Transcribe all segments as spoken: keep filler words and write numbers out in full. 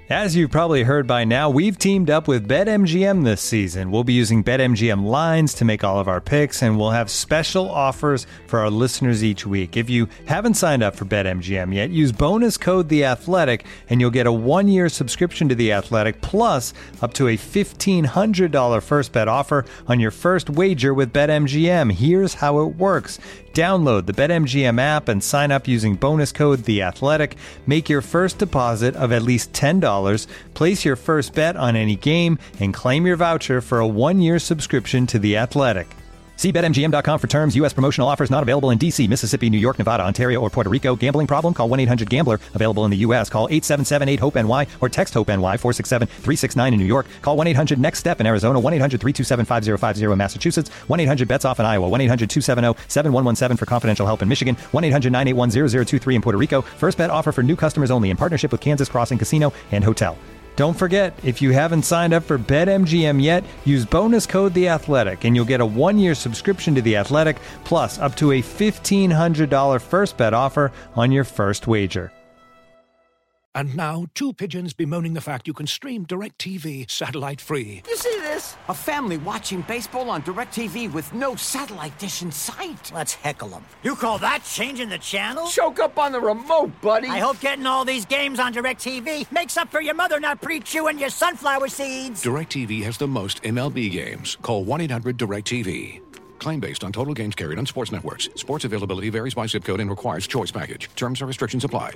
As you've probably heard by now, we've teamed up with BetMGM this season. We'll be using BetMGM lines to make all of our picks, and we'll have special offers for our listeners each week. If you haven't signed up for BetMGM yet, use bonus code The Athletic, and you'll get a one-year subscription to The Athletic, plus up to a fifteen hundred dollars first bet offer on your first wager with BetMGM. Here's how it works. Download the BetMGM app and sign up using bonus code The Athletic. Make your first deposit of at least ten dollars. Place your first bet on any game and claim your voucher for a one-year subscription to The Athletic. See Bet M G M dot com for terms. U S promotional offers not available in D C, Mississippi, New York, Nevada, Ontario, or Puerto Rico. Gambling problem? Call one eight hundred gambler. Available in the U S. Call eight seven seven eight hope N Y or text HOPE-NY four six seven three six nine in New York. Call one eight hundred next step in Arizona. one eight hundred three two seven five zero five zero in Massachusetts. one eight hundred bets off in Iowa. one eight hundred two seven zero seven one one seven for confidential help in Michigan. one eight hundred nine eight one zero zero two three in Puerto Rico. First bet offer for new customers only in partnership with Kansas Crossing Casino and Hotel. Don't forget, if you haven't signed up for BetMGM yet, use bonus code The Athletic, and you'll get a one-year subscription to The Athletic, plus up to a fifteen hundred dollars first bet offer on your first wager. And now, two pigeons bemoaning the fact you can stream DirecTV satellite-free. You see this? A family watching baseball on DirecTV with no satellite dish in sight. Let's heckle them. You call that changing the channel? Choke up on the remote, buddy. I hope getting all these games on DirecTV makes up for your mother not pre-chewing your sunflower seeds. DirecTV has the most M L B games. Call one eight hundred direct T V. Claim based on total games carried on sports networks. Sports availability varies by zip code and requires choice package. Terms and restrictions apply.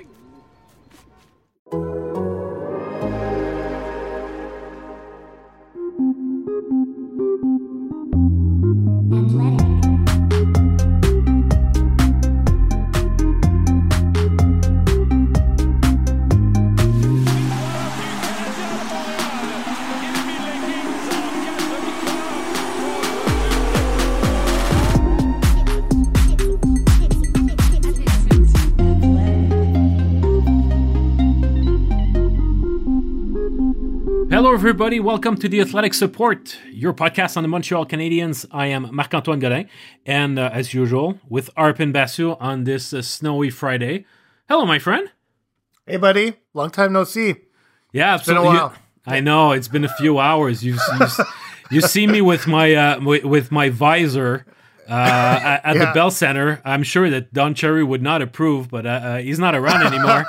Hello, everybody. Welcome to The Athletic Support, your podcast on the Montreal Canadiens. I am Marc-Antoine Godin, and uh, as usual, with Arpin Basu on this uh, snowy Friday. Hello, my friend. Hey, buddy. Long time no see. Yeah, it's been absolutely. a while. I know, it's been a few hours. You you, you see me with my uh, with my visor uh, at, at yeah. the Bell Center. I'm sure that Don Cherry would not approve, but uh, uh, he's not around anymore.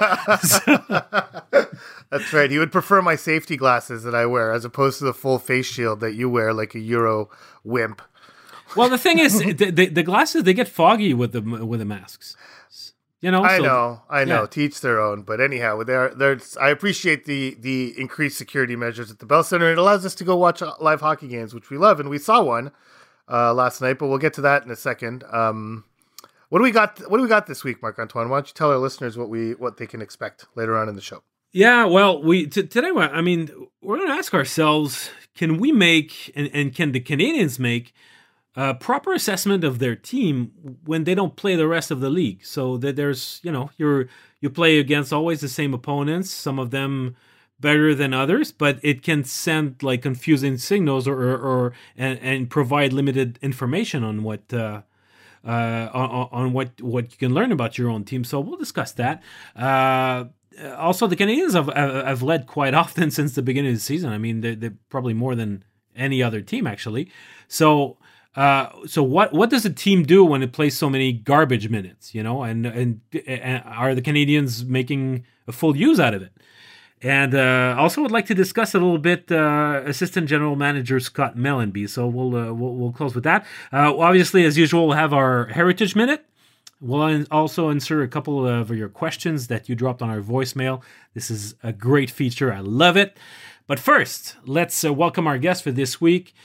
So. That's right. He would prefer my safety glasses that I wear as opposed to the full face shield that you wear like a Euro wimp. Well, the thing is, the, the, the glasses, they get foggy with the with the masks. You know, I so, know, I know. Yeah. To each their own. But anyhow, they're, they're, I appreciate the the increased security measures at the Bell Center. It allows us to go watch live hockey games, which we love, and we saw one uh, last night. But we'll get to that in a second. Um, what do we got? What do we got this week, Marc-Antoine? Why don't you tell our listeners what we what they can expect later on in the show? Yeah, well, we t- today, I mean, we're going to ask ourselves, can we make, and, and can the Canadiens make, a proper assessment of their team when they don't play the rest of the league? So that there's, you know, you're you play against always the same opponents, some of them better than others, but it can send like confusing signals or or, or and, and provide limited information on what uh, uh, on, on what what you can learn about your own team. So we'll discuss that. Uh, Also, the Canadiens have have led quite often since the beginning of the season. I mean, they're, they're probably more than any other team, actually. So, uh, so what what does a team do when it plays so many garbage minutes? You know, and and, and are the Canadiens making a full use out of it? And uh, also, would like to discuss a little bit uh, Assistant General Manager Scott Mellanby. So we'll uh, we'll, we'll close with that. Uh, obviously, as usual, we'll have our Heritage Minute. We'll also insert a couple of your questions that you dropped on our voicemail. This is a great feature. I love it. But first, let's uh, welcome our guest for this week,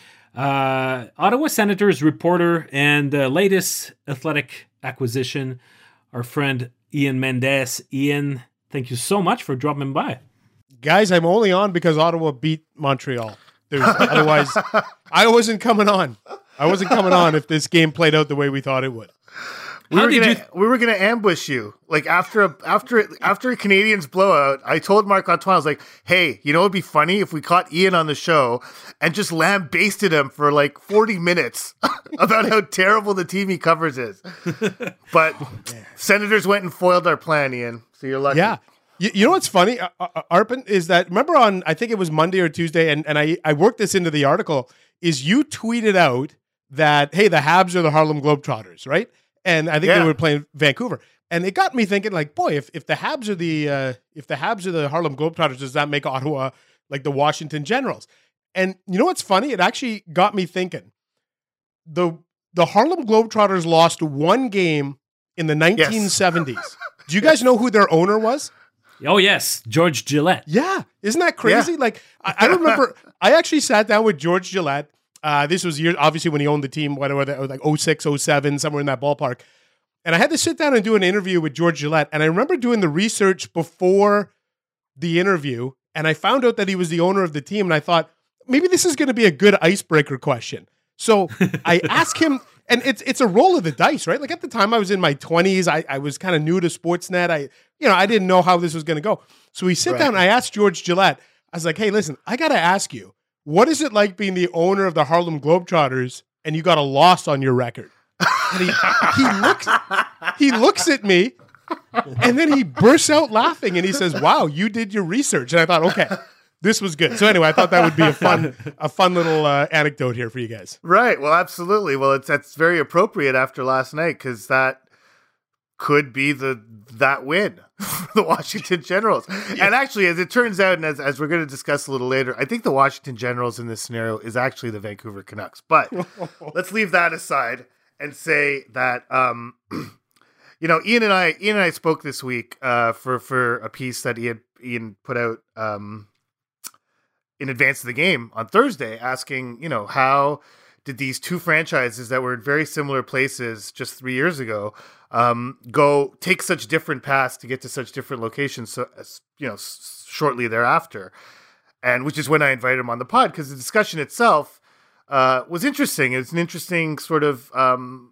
uh, Ottawa Senators reporter and uh, latest Athletic acquisition, our friend Ian Mendes. Ian, thank you so much for dropping by. Guys, I'm only on because Ottawa beat Montreal. There's, otherwise, I wasn't coming on. I wasn't coming on if this game played out the way we thought it would. We How were did gonna you... we were gonna ambush you like after a after after a Canadiens blowout. I told Marc-Antoine, I was like, "Hey, you know it'd be funny if we caught Ian on the show and just lambasted him for like forty minutes about how terrible the team he covers is." But Senators went and foiled our plan, Ian. So you're lucky. Yeah, You, you know what's funny, uh, uh, Arpin, is that remember on I think it was Monday or Tuesday, and, and I, I worked this into the article, is you tweeted out that, hey, the Habs are the Harlem Globetrotters, right? And I think Yeah. they were playing Vancouver. And it got me thinking, like, boy, if, if the Habs are the uh, if the Habs are the Harlem Globetrotters, does that make Ottawa like the Washington Generals? And you know what's funny? It actually got me thinking. The the Harlem Globetrotters lost one game in the nineteen seventies. Yes. Do you guys know who their owner was? Oh yes, George Gillette. Yeah. Isn't that crazy? Yeah. Like, I, I remember, I actually sat down with George Gillette. Uh, this was years, obviously, when he owned the team, whatever, that was like oh six, oh seven, somewhere in that ballpark. And I had to sit down and do an interview with George Gillette. And I remember doing the research before the interview. And I found out that he was the owner of the team. And I thought, maybe this is going to be a good icebreaker question. So I asked him, and it's it's a roll of the dice, right? Like at the time I was in my twenties, I, I was kind of new to Sportsnet. I, you know, I didn't know how this was going to go. So we sit Right. down and I asked George Gillette, I was like, hey, listen, I got to ask you, what is it like being the owner of the Harlem Globetrotters and you got a loss on your record? And he, he looks he looks at me and then he bursts out laughing and he says, wow, you did your research. And I thought, okay, this was good. So anyway, I thought that would be a fun a fun little uh, anecdote here for you guys. Right. Well, absolutely. Well, it's that's very appropriate after last night because that could be the that win for the Washington Generals. And actually, as it turns out, and as, as we're going to discuss a little later, I think the Washington Generals in this scenario is actually the Vancouver Canucks. But let's leave that aside and say that um, you know, Ian and I Ian and I spoke this week uh, for for a piece that Ian Ian put out. Um, in advance of the game on Thursday, asking, you know, how did these two franchises that were in very similar places just three years ago um, go take such different paths to get to such different locations, so, you know, s- shortly thereafter. And which is when I invited him on the pod, because the discussion itself uh, was interesting. It's an interesting sort of, um,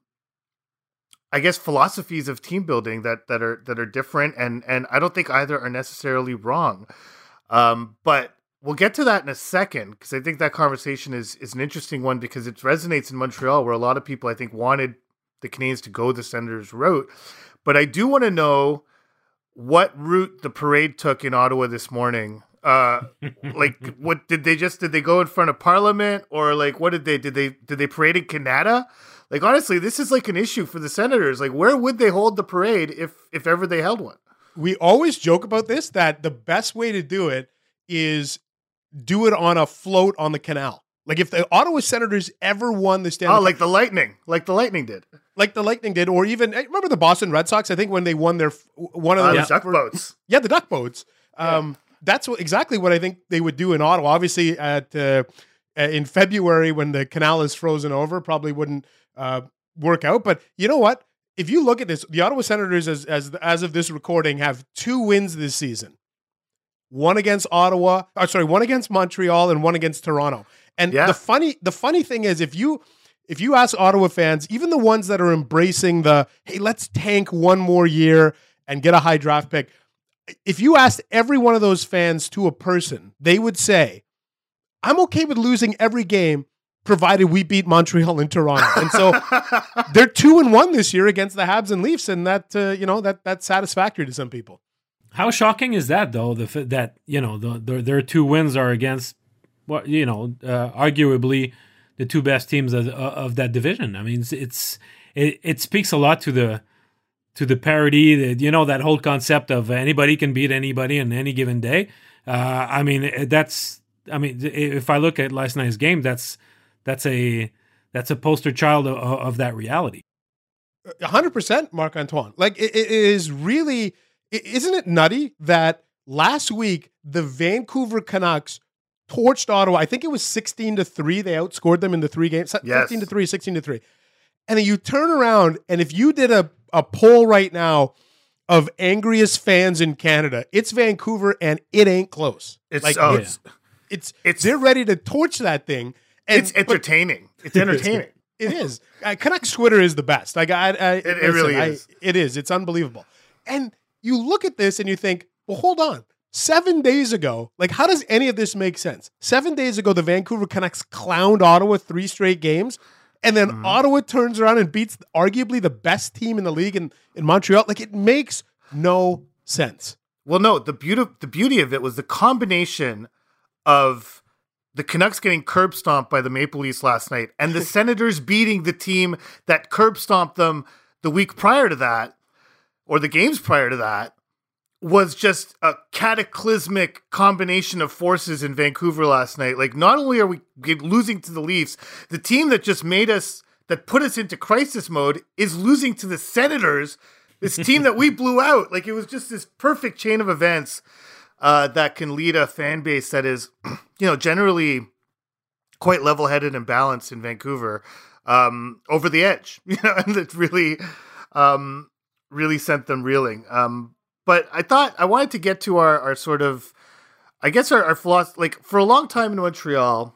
I guess, philosophies of team building that that are that are different, and and I don't think either are necessarily wrong. Um, but we'll get to that in a second, because I think that conversation is is an interesting one, because it resonates in Montreal, where a lot of people, I think, wanted the Canadiens to go the Senators' route. But I do want to know what route the parade took in Ottawa this morning. Uh, like, what did they just did they go in front of Parliament, or like what did they did they did they parade in Canada? Like, honestly, this is like an issue for the Senators. Like, where would they hold the parade if if ever they held one? We always joke about this, that the best way to do it is do it on a float on the canal. Like if the Ottawa Senators ever won the Stanley Oh, Cup, like the Lightning, like the Lightning did. like the Lightning did, or even remember the Boston Red Sox. I think when they won their one of Uh, the the duck boats. yeah, the duck boats. Um, That's what, exactly what I think they would do in Ottawa. Obviously, at uh, in February when the canal is frozen over, probably wouldn't uh, work out. But you know what? If you look at this, the Ottawa Senators, as as as of this recording, have two wins this season. One against Ottawa, or sorry, one against Montreal and one against Toronto. And Yeah. the funny, the funny thing is, if you if you ask Ottawa fans, even the ones that are embracing the hey, let's tank one more year and get a high draft pick, if you asked every one of those fans to a person, they would say, "I'm okay with losing every game, provided we beat Montreal and Toronto." And so they're two and one this year against the Habs and Leafs, and that uh, you know that that's satisfactory to some people. How shocking is that, though? The f- that you know the, the, their two wins are against what you know, uh, arguably the two best teams of, of that division. I mean, it's, it's it, it speaks a lot to the to the parity. That you know that whole concept of anybody can beat anybody on any given day. Uh, I mean, that's I mean, if I look at last night's game, that's that's a that's a poster child of, of that reality. A hundred percent, Marc-Antoine. Like it, it is really. Isn't it nutty that last week the Vancouver Canucks torched Ottawa? I think it was sixteen to three. They outscored them in the three games, Yes. fifteen to three, sixteen to three. And then you turn around, and if you did a, a poll right now of angriest fans in Canada, it's Vancouver, and it ain't close. It's like oh, it's, it's it's- they're ready to torch that thing. And it's entertaining. It's entertaining. It is. Uh, Canucks Twitter is the best. Like I, I It- it really is. it is. It's unbelievable. And you look at this and you think, well, hold on. Seven days ago, like, how does any of this make sense? Seven days ago, the Vancouver Canucks clowned Ottawa three straight games, and then Mm-hmm. Ottawa turns around and beats arguably the best team in the league in, in Montreal. Like, it makes no sense. Well, no, the beauty the beauty of it was the combination of the Canucks getting curb stomped by the Maple Leafs last night and the Senators beating the team that curb stomped them the week prior to that, or the games prior to that, was just a cataclysmic combination of forces in Vancouver last night. Like, not only are we losing to the Leafs, the team that just made us, that put us into crisis mode, is losing to the Senators, this team that we blew out. Like, it was just this perfect chain of events uh, that can lead a fan base that is, you know, generally quite level-headed and balanced in Vancouver um, over the edge. You know, and it really, um, really sent them reeling. Um, but I thought I wanted to get to our, our sort of, I guess our, our philosophy. Like, for a long time in Montreal,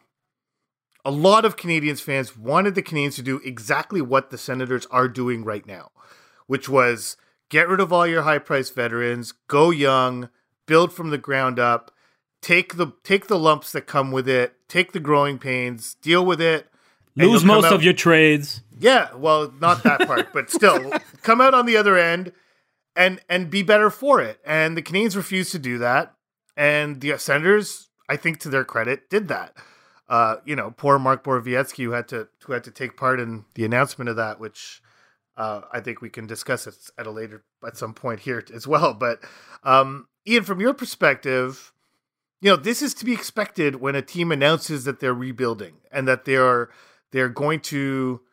a lot of Canadiens fans wanted the Canadiens to do exactly what the Senators are doing right now, which was get rid of all your high-priced veterans, go young, build from the ground up, take the take the lumps that come with it, take the growing pains, deal with it. Lose most out, of your trades. Yeah, well, not that part, but still, come out on the other end and and be better for it. And the Canadiens refused to do that. And the Senators, I think to their credit, did that. Uh, you know, poor Mark Borowiecki, who had to who had to take part in the announcement of that, which uh, I think we can discuss it at a later at some point here as well. But um, Ian, from your perspective, you know, this is to be expected when a team announces that they're rebuilding and that they are they're going to.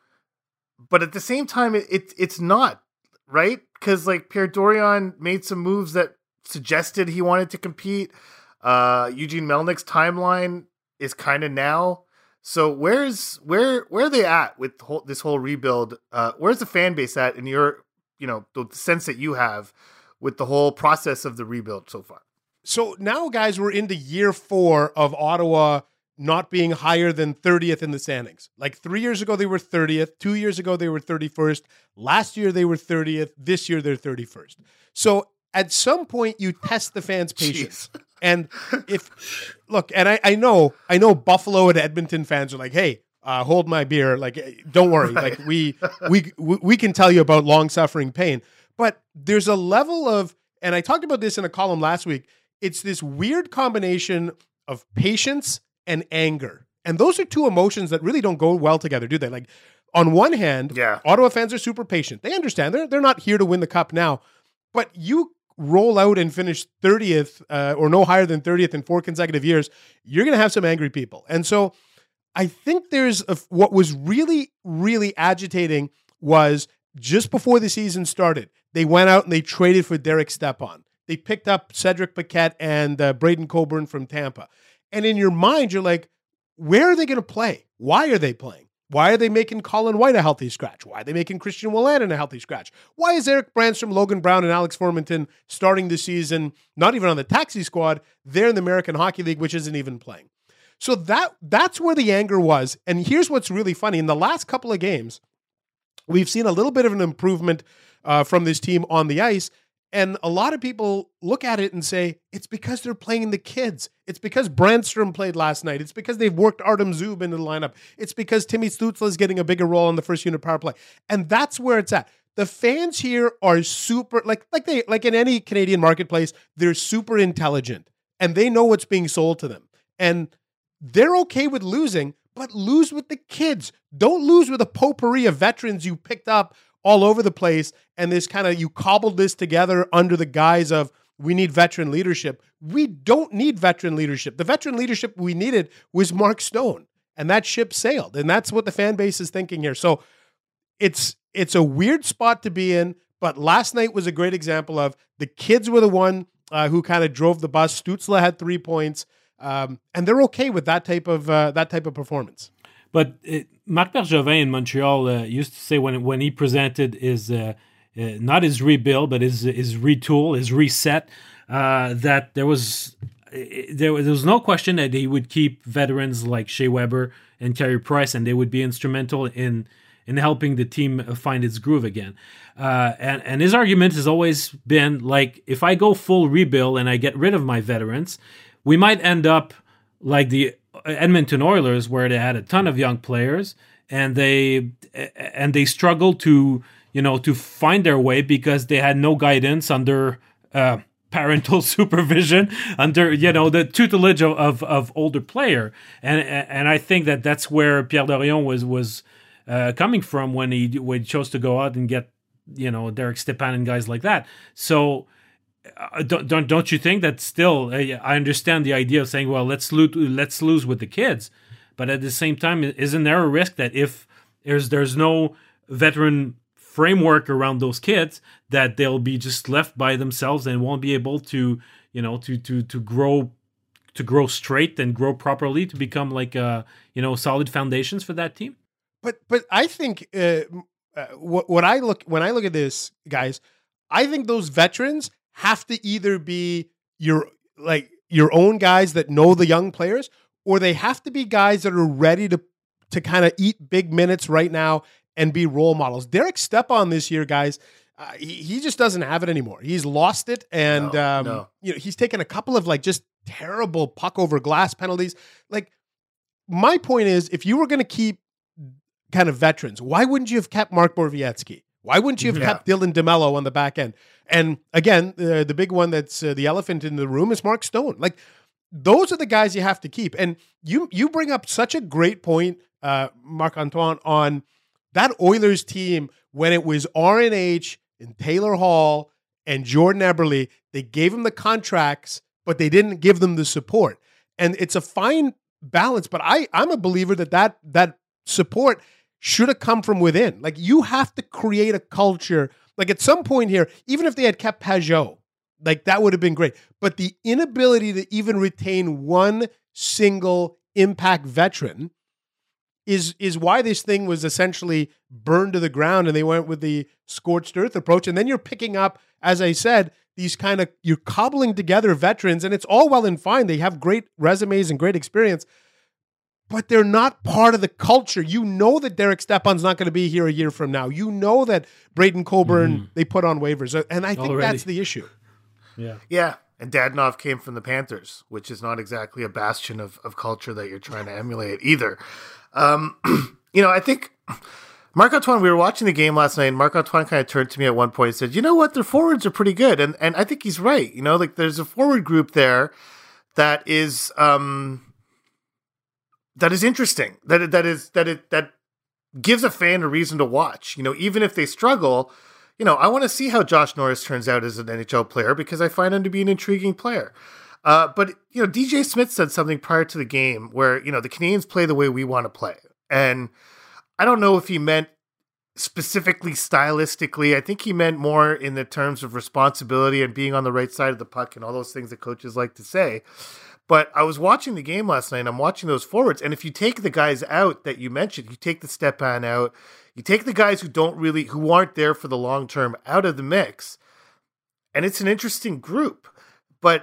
But at the same time, it, it it's not, right? Because like Pierre Dorion made some moves that suggested he wanted to compete. Uh, Eugene Melnick's timeline is kind of now. So where's where where are they at with whole, this whole rebuild? Uh, where's the fan base at in your, you know, the sense that you have with the whole process of the rebuild so far? So now, guys, we're into year four of Ottawa not being higher than thirtieth in the standings. Like three years ago, they were thirtieth. Two years ago, they were thirty-first. Last year, they were thirtieth. This year, they're thirty-first. So at some point, you test the fans' patience. Jeez. And if, look, and I, I know, I know Buffalo and Edmonton fans are like, hey, uh, hold my beer. Like, don't worry. Right. Like we, we, we can tell you about long suffering pain, but there's a level of, and I talked about this in a column last week. It's this weird combination of patience and anger. And those are two emotions that really don't go well together, do they? Like, on one hand, yeah. Ottawa fans are super patient. They understand. They're, they're not here to win the cup now. But you roll out and finish thirtieth uh, or no higher than thirtieth in four consecutive years, you're going to have some angry people. And so I think there's a, what was really, really agitating was just before the season started, they went out and they traded for Derek Stepan. They picked up Cedric Paquette and uh, Braden Coburn from Tampa. And in your mind, you're like, where are they going to play? Why are they playing? Why are they making Colin White a healthy scratch? Why are they making Christian Wolanin a healthy scratch? Why is Eric Brandstrom, Logan Brown, and Alex Formanton starting the season, not even on the taxi squad, they're in the American Hockey League, which isn't even playing? So that that's where the anger was. And here's what's really funny. In the last couple of games, we've seen a little bit of an improvement uh, from this team on the ice. And a lot of people look at it and say, it's because they're playing the kids. It's because Brandstrom played last night. It's because they've worked Artem Zub into the lineup. It's because Timmy Stützle is getting a bigger role on the first unit power play. And that's where it's at. The fans here are super, like like they like in any Canadian marketplace, they're super intelligent. And they know what's being sold to them. And they're okay with losing, but lose with the kids. Don't lose with a potpourri of veterans you picked up all over the place, and this kind of, you cobbled this together under the guise of, we need veteran leadership. We don't need veteran leadership. The veteran leadership we needed was Mark Stone, and that ship sailed, and that's what the fan base is thinking here. So it's it's a weird spot to be in, but last night was a great example of the kids were the one uh, who kind of drove the bus. Stützle had three points, um, and they're okay with that type of uh, that type of performance. But it, Marc Bergevin in Montreal uh, used to say when when he presented his uh, uh, not his rebuild but his his retool, his reset, uh, that there was there was there was no question that he would keep veterans like Shea Weber and Carey Price, and they would be instrumental in in helping the team find its groove again. Uh, and and his argument has always been like, if I go full rebuild and I get rid of my veterans, we might end up like the Edmonton Oilers, where they had a ton of young players, and they and they struggled to you know to find their way because they had no guidance under uh, parental supervision, under you know the tutelage of, of, of older player, and and I think that that's where Pierre Dorion was was uh, coming from when he when he chose to go out and get you know Derek Stepan and guys like that. So uh, don't don't don't you think that still? Uh, I understand the idea of saying, well, let's lose let's lose with the kids, but at the same time, isn't there a risk that if there's there's no veteran framework around those kids, that they'll be just left by themselves and won't be able to, you know, to to to grow to grow straight and grow properly to become like uh you know solid foundations for that team? But but I think uh, uh, what what I look when I look at this, guys, I think those veterans have to either be your like your own guys that know the young players, or they have to be guys that are ready to to kind of eat big minutes right now and be role models. Derek Stepan this year, guys, uh, he, he just doesn't have it anymore. He's lost it, and No, um, no. you know he's taken a couple of like just terrible puck over glass penalties. Like, my point is, if you were going to keep kind of veterans, why wouldn't you have kept Mark Borowiecki? Why wouldn't you have Yeah. kept Dylan DeMello on the back end? And again, uh, the big one that's uh, the elephant in the room is Mark Stone. Like, those are the guys you have to keep. And you you bring up such a great point, uh, Marc-Antoine, on that Oilers team when it was R N H and Taylor Hall and Jordan Eberle. They gave them the contracts, but they didn't give them the support. And it's a fine balance, but I, I'm a believer that that, that support should have come from within. Like, you have to create a culture. Like, at some point here, even if they had kept Pajot, like, that would have been great. But the inability to even retain one single impact veteran is is why this thing was essentially burned to the ground, and they went with the scorched earth approach. And then you're picking up, as I said, these kind of, you're cobbling together veterans, and it's all well and fine. They have great resumes and great experience, but they're not part of the culture. You know that Derek Stepan's not going to be here a year from now. You know that Braden Coburn, mm. they put on waivers. And I think Already. that's the issue. Yeah. Yeah. And Dadonov came from the Panthers, which is not exactly a bastion of, of culture that you're trying to emulate either. Um, you know, I think Marc-Antoine, we were watching the game last night, and Marc-Antoine kind of turned to me at one point and said, you know what, their forwards are pretty good. And and I think he's right. You know, like, there's a forward group there that is um, that is interesting. That that is that it that gives a fan a reason to watch. You know, even if they struggle, you know, I want to see how Josh Norris turns out as an N H L player, because I find him to be an intriguing player. Uh, but, you know, D J Smith said something prior to the game where, you know, the Canadians play the way we want to play. And I don't know if he meant specifically stylistically. I think he meant more in the terms of responsibility and being on the right side of the puck and all those things that coaches like to say. But I was watching the game last night, and I'm watching those forwards. And if you take the guys out that you mentioned, you take the Stepan out, you take the guys who don't really, who aren't there for the long term out of the mix, and it's an interesting group. But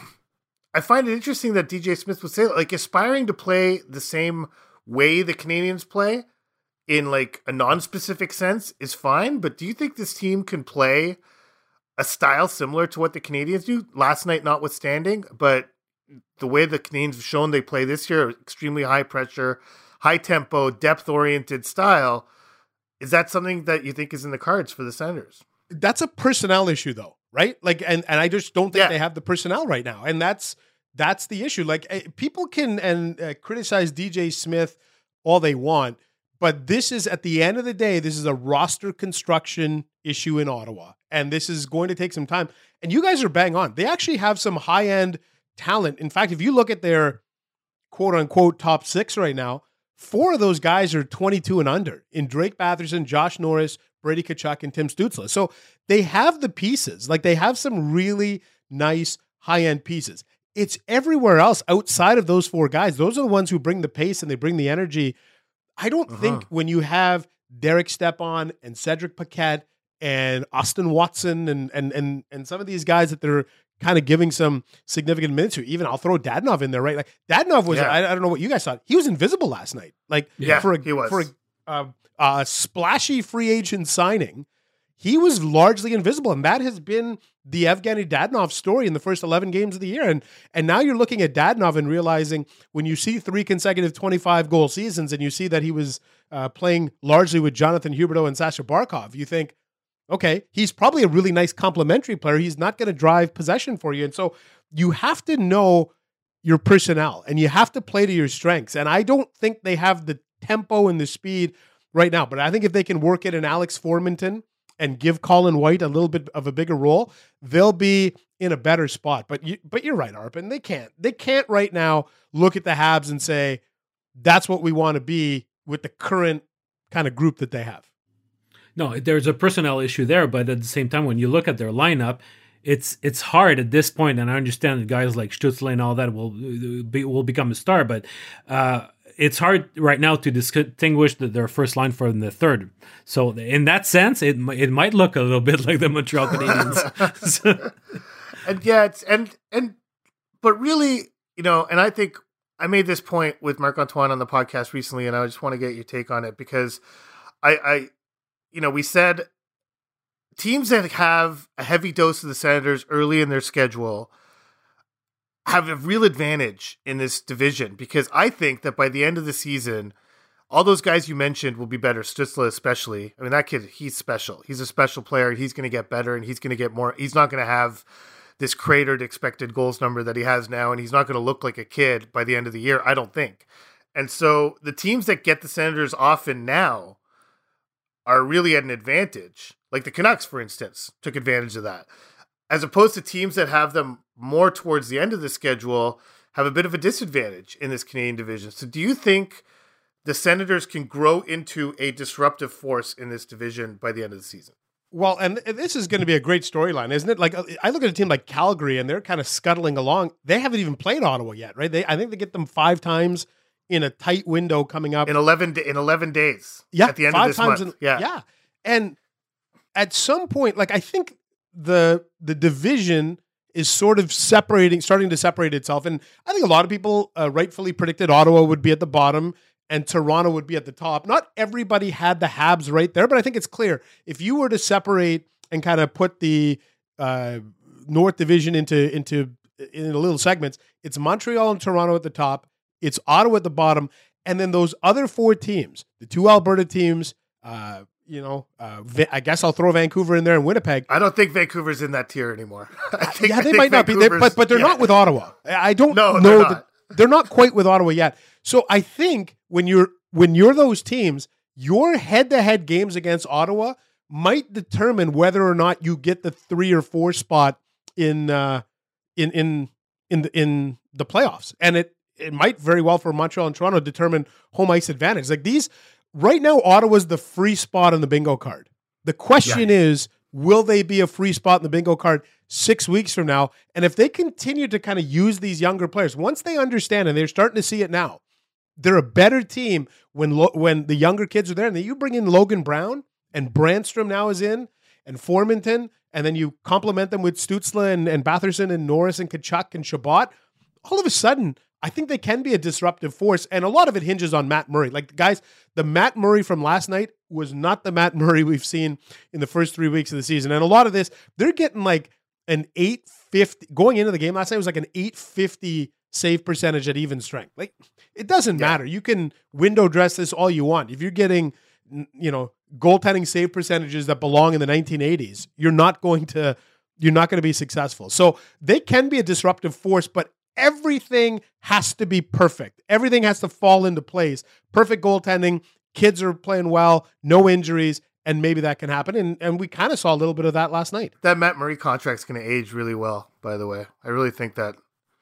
I find it interesting that D J Smith would say, like, aspiring to play the same way the Canadians play in, like, a non-specific sense is fine. But do you think this team can play a style similar to what the Canadians do, last night notwithstanding? But the way the Canadians have shown they play this year, extremely high pressure, high tempo, depth-oriented style, is that something that you think is in the cards for the Senators? That's a personnel issue, though, right? Like, and, and I just don't think Yeah. they have the personnel right now. And that's, that's the issue. Like, eh, people can and uh, criticize D J Smith all they want, but this is, at the end of the day, this is a roster construction issue in Ottawa. And this is going to take some time. And you guys are bang on. They actually have some high-end talent. In fact, if you look at their quote-unquote top six right now, four of those guys are twenty-two and under in Drake Batherson, Josh Norris, Brady Tkachuk, and Tim Stützle. So they have the pieces. Like, they have some really nice high-end pieces. It's everywhere else outside of those four guys. Those are the ones who bring the pace and they bring the energy. I don't uh-huh. think when you have Derek Stepan and Cedric Paquette and Austin Watson and and and and some of these guys that they're kind of giving some significant minutes to. Even I'll throw Dadonov in there, right? Like, Dadonov was, yeah. I, I don't know what you guys thought. He was invisible last night. Like, yeah, for a, he was. for a, uh, a splashy free agent signing, he was largely invisible. And that has been the Evgeny Dadonov story in the first eleven games of the year. And, and now you're looking at Dadonov and realizing when you see three consecutive twenty-five goal seasons and you see that he was uh, playing largely with Jonathan Huberdeau and Sasha Barkov, you think, Okay, he's probably a really nice complementary player. He's not going to drive possession for you. And so you have to know your personnel and you have to play to your strengths. And I don't think they have the tempo and the speed right now. But I think if they can work it in Alex Formenton and give Colin White a little bit of a bigger role, they'll be in a better spot. But you, but you're right, Arpin. They can't. They can't right now look at the Habs and say, that's what we want to be with the current kind of group that they have. No, there's a personnel issue there, but at the same time, when you look at their lineup, it's it's hard at this point, and I understand that guys like Stützle and all that will be, will become a star, but uh, it's hard right now to distinguish the, their first line from the third. So in that sense, it it might look a little bit like the Montreal Canadiens. so. And yeah, it's, and and but really, you know, and I think I made this point with Marc-Antoine on the podcast recently, and I just want to get your take on it because I, I you know, we said teams that have a heavy dose of the Senators early in their schedule have a real advantage in this division because I think that by the end of the season, all those guys you mentioned will be better. Stützle especially. I mean, that kid, he's special. He's a special player. He's going to get better, and he's going to get more. He's not going to have this cratered expected goals number that he has now, and he's not going to look like a kid by the end of the year, I don't think. And so the teams that get the Senators often now are really at an advantage. Like the Canucks, for instance, took advantage of that. As opposed to teams that have them more towards the end of the schedule have a bit of a disadvantage in this Canadian division. So do you think the Senators can grow into a disruptive force in this division by the end of the season? Well, and this is going to be a great storyline, isn't it? Like I look at a team like Calgary, and they're kind of scuttling along. They haven't even played Ottawa yet, right? They, I think they get them five times in a tight window coming up in eleven in eleven days. Yeah, at the end five of this times month. In, yeah, yeah, and at some point, like I think the the division is sort of separating, starting to separate itself, and I think a lot of people uh, rightfully predicted Ottawa would be at the bottom and Toronto would be at the top. Not everybody had the Habs right there, but I think it's clear. If you were to separate and kind of put the uh, North Division into into in little segments, it's Montreal and Toronto at the top, it's Ottawa at the bottom, and then those other four teams, the two Alberta teams, uh, you know, uh, I guess I'll throw Vancouver in there and Winnipeg. I don't think Vancouver's in that tier anymore. I think, yeah, I they think might not be, they, but but they're yeah. not with Ottawa. I don't no, know they're that not. They're not quite with Ottawa yet. So I think when you're when you're those teams, your head-to-head games against Ottawa might determine whether or not you get the three or four spot in uh, in in in the, in the playoffs, and it it might very well for Montreal and Toronto determine home ice advantage. Like these right now, Ottawa's the free spot on the bingo card. The question yeah. is, will they be a free spot in the bingo card six weeks from now? And if they continue to kind of use these younger players, once they understand, and they're starting to see it now, they're a better team when lo- when the younger kids are there. And then you bring in Logan Brown, and Brandstrom now is in, and Formenton, and then you complement them with Stützle and, and Batherson and Norris and Tkachuk and Shabbat. All of a sudden, I think they can be a disruptive force, and a lot of it hinges on Matt Murray. Like, guys, the Matt Murray from last night was not the Matt Murray we've seen in the first three weeks of the season. And a lot of this, they're getting like an eight fifty, going into the game last night, it was like an eight fifty save percentage at even strength. Like, it doesn't yeah. matter. You can window dress this all you want. If you're getting, you know, goaltending save percentages that belong in the nineteen eighties, you're not going to, you're not going to be successful. So they can be a disruptive force, but everything has to be perfect. Everything has to fall into place. Perfect goaltending, kids are playing well, no injuries, and maybe that can happen. And and we kind of saw a little bit of that last night. That Matt Murray contract's going to age really well, by the way. I really think that.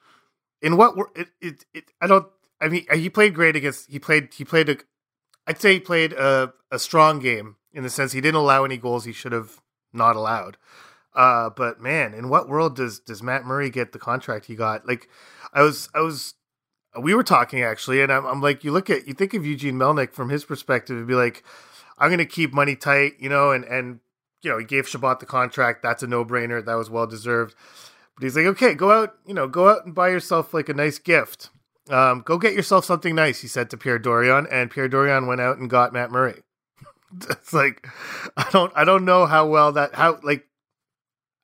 In what it, it it I don't I mean he played great against he played he played a I'd say he played a a strong game in the sense he didn't allow any goals he should have not allowed. Uh, but man, in what world does does Matt Murray get the contract he got? Like, I was I was we were talking actually, and I'm, I'm like, you look at you think of Eugene Melnyk from his perspective, it'd be like, I'm going to keep money tight, you know, and and you know he gave Shabbat the contract. That's a no brainer. That was well deserved. But he's like, okay, go out, you know, go out and buy yourself like a nice gift. Um, go get yourself something nice, he said to Pierre Dorion, and Pierre Dorion went out and got Matt Murray. It's like, I don't, I don't know how well that, how like,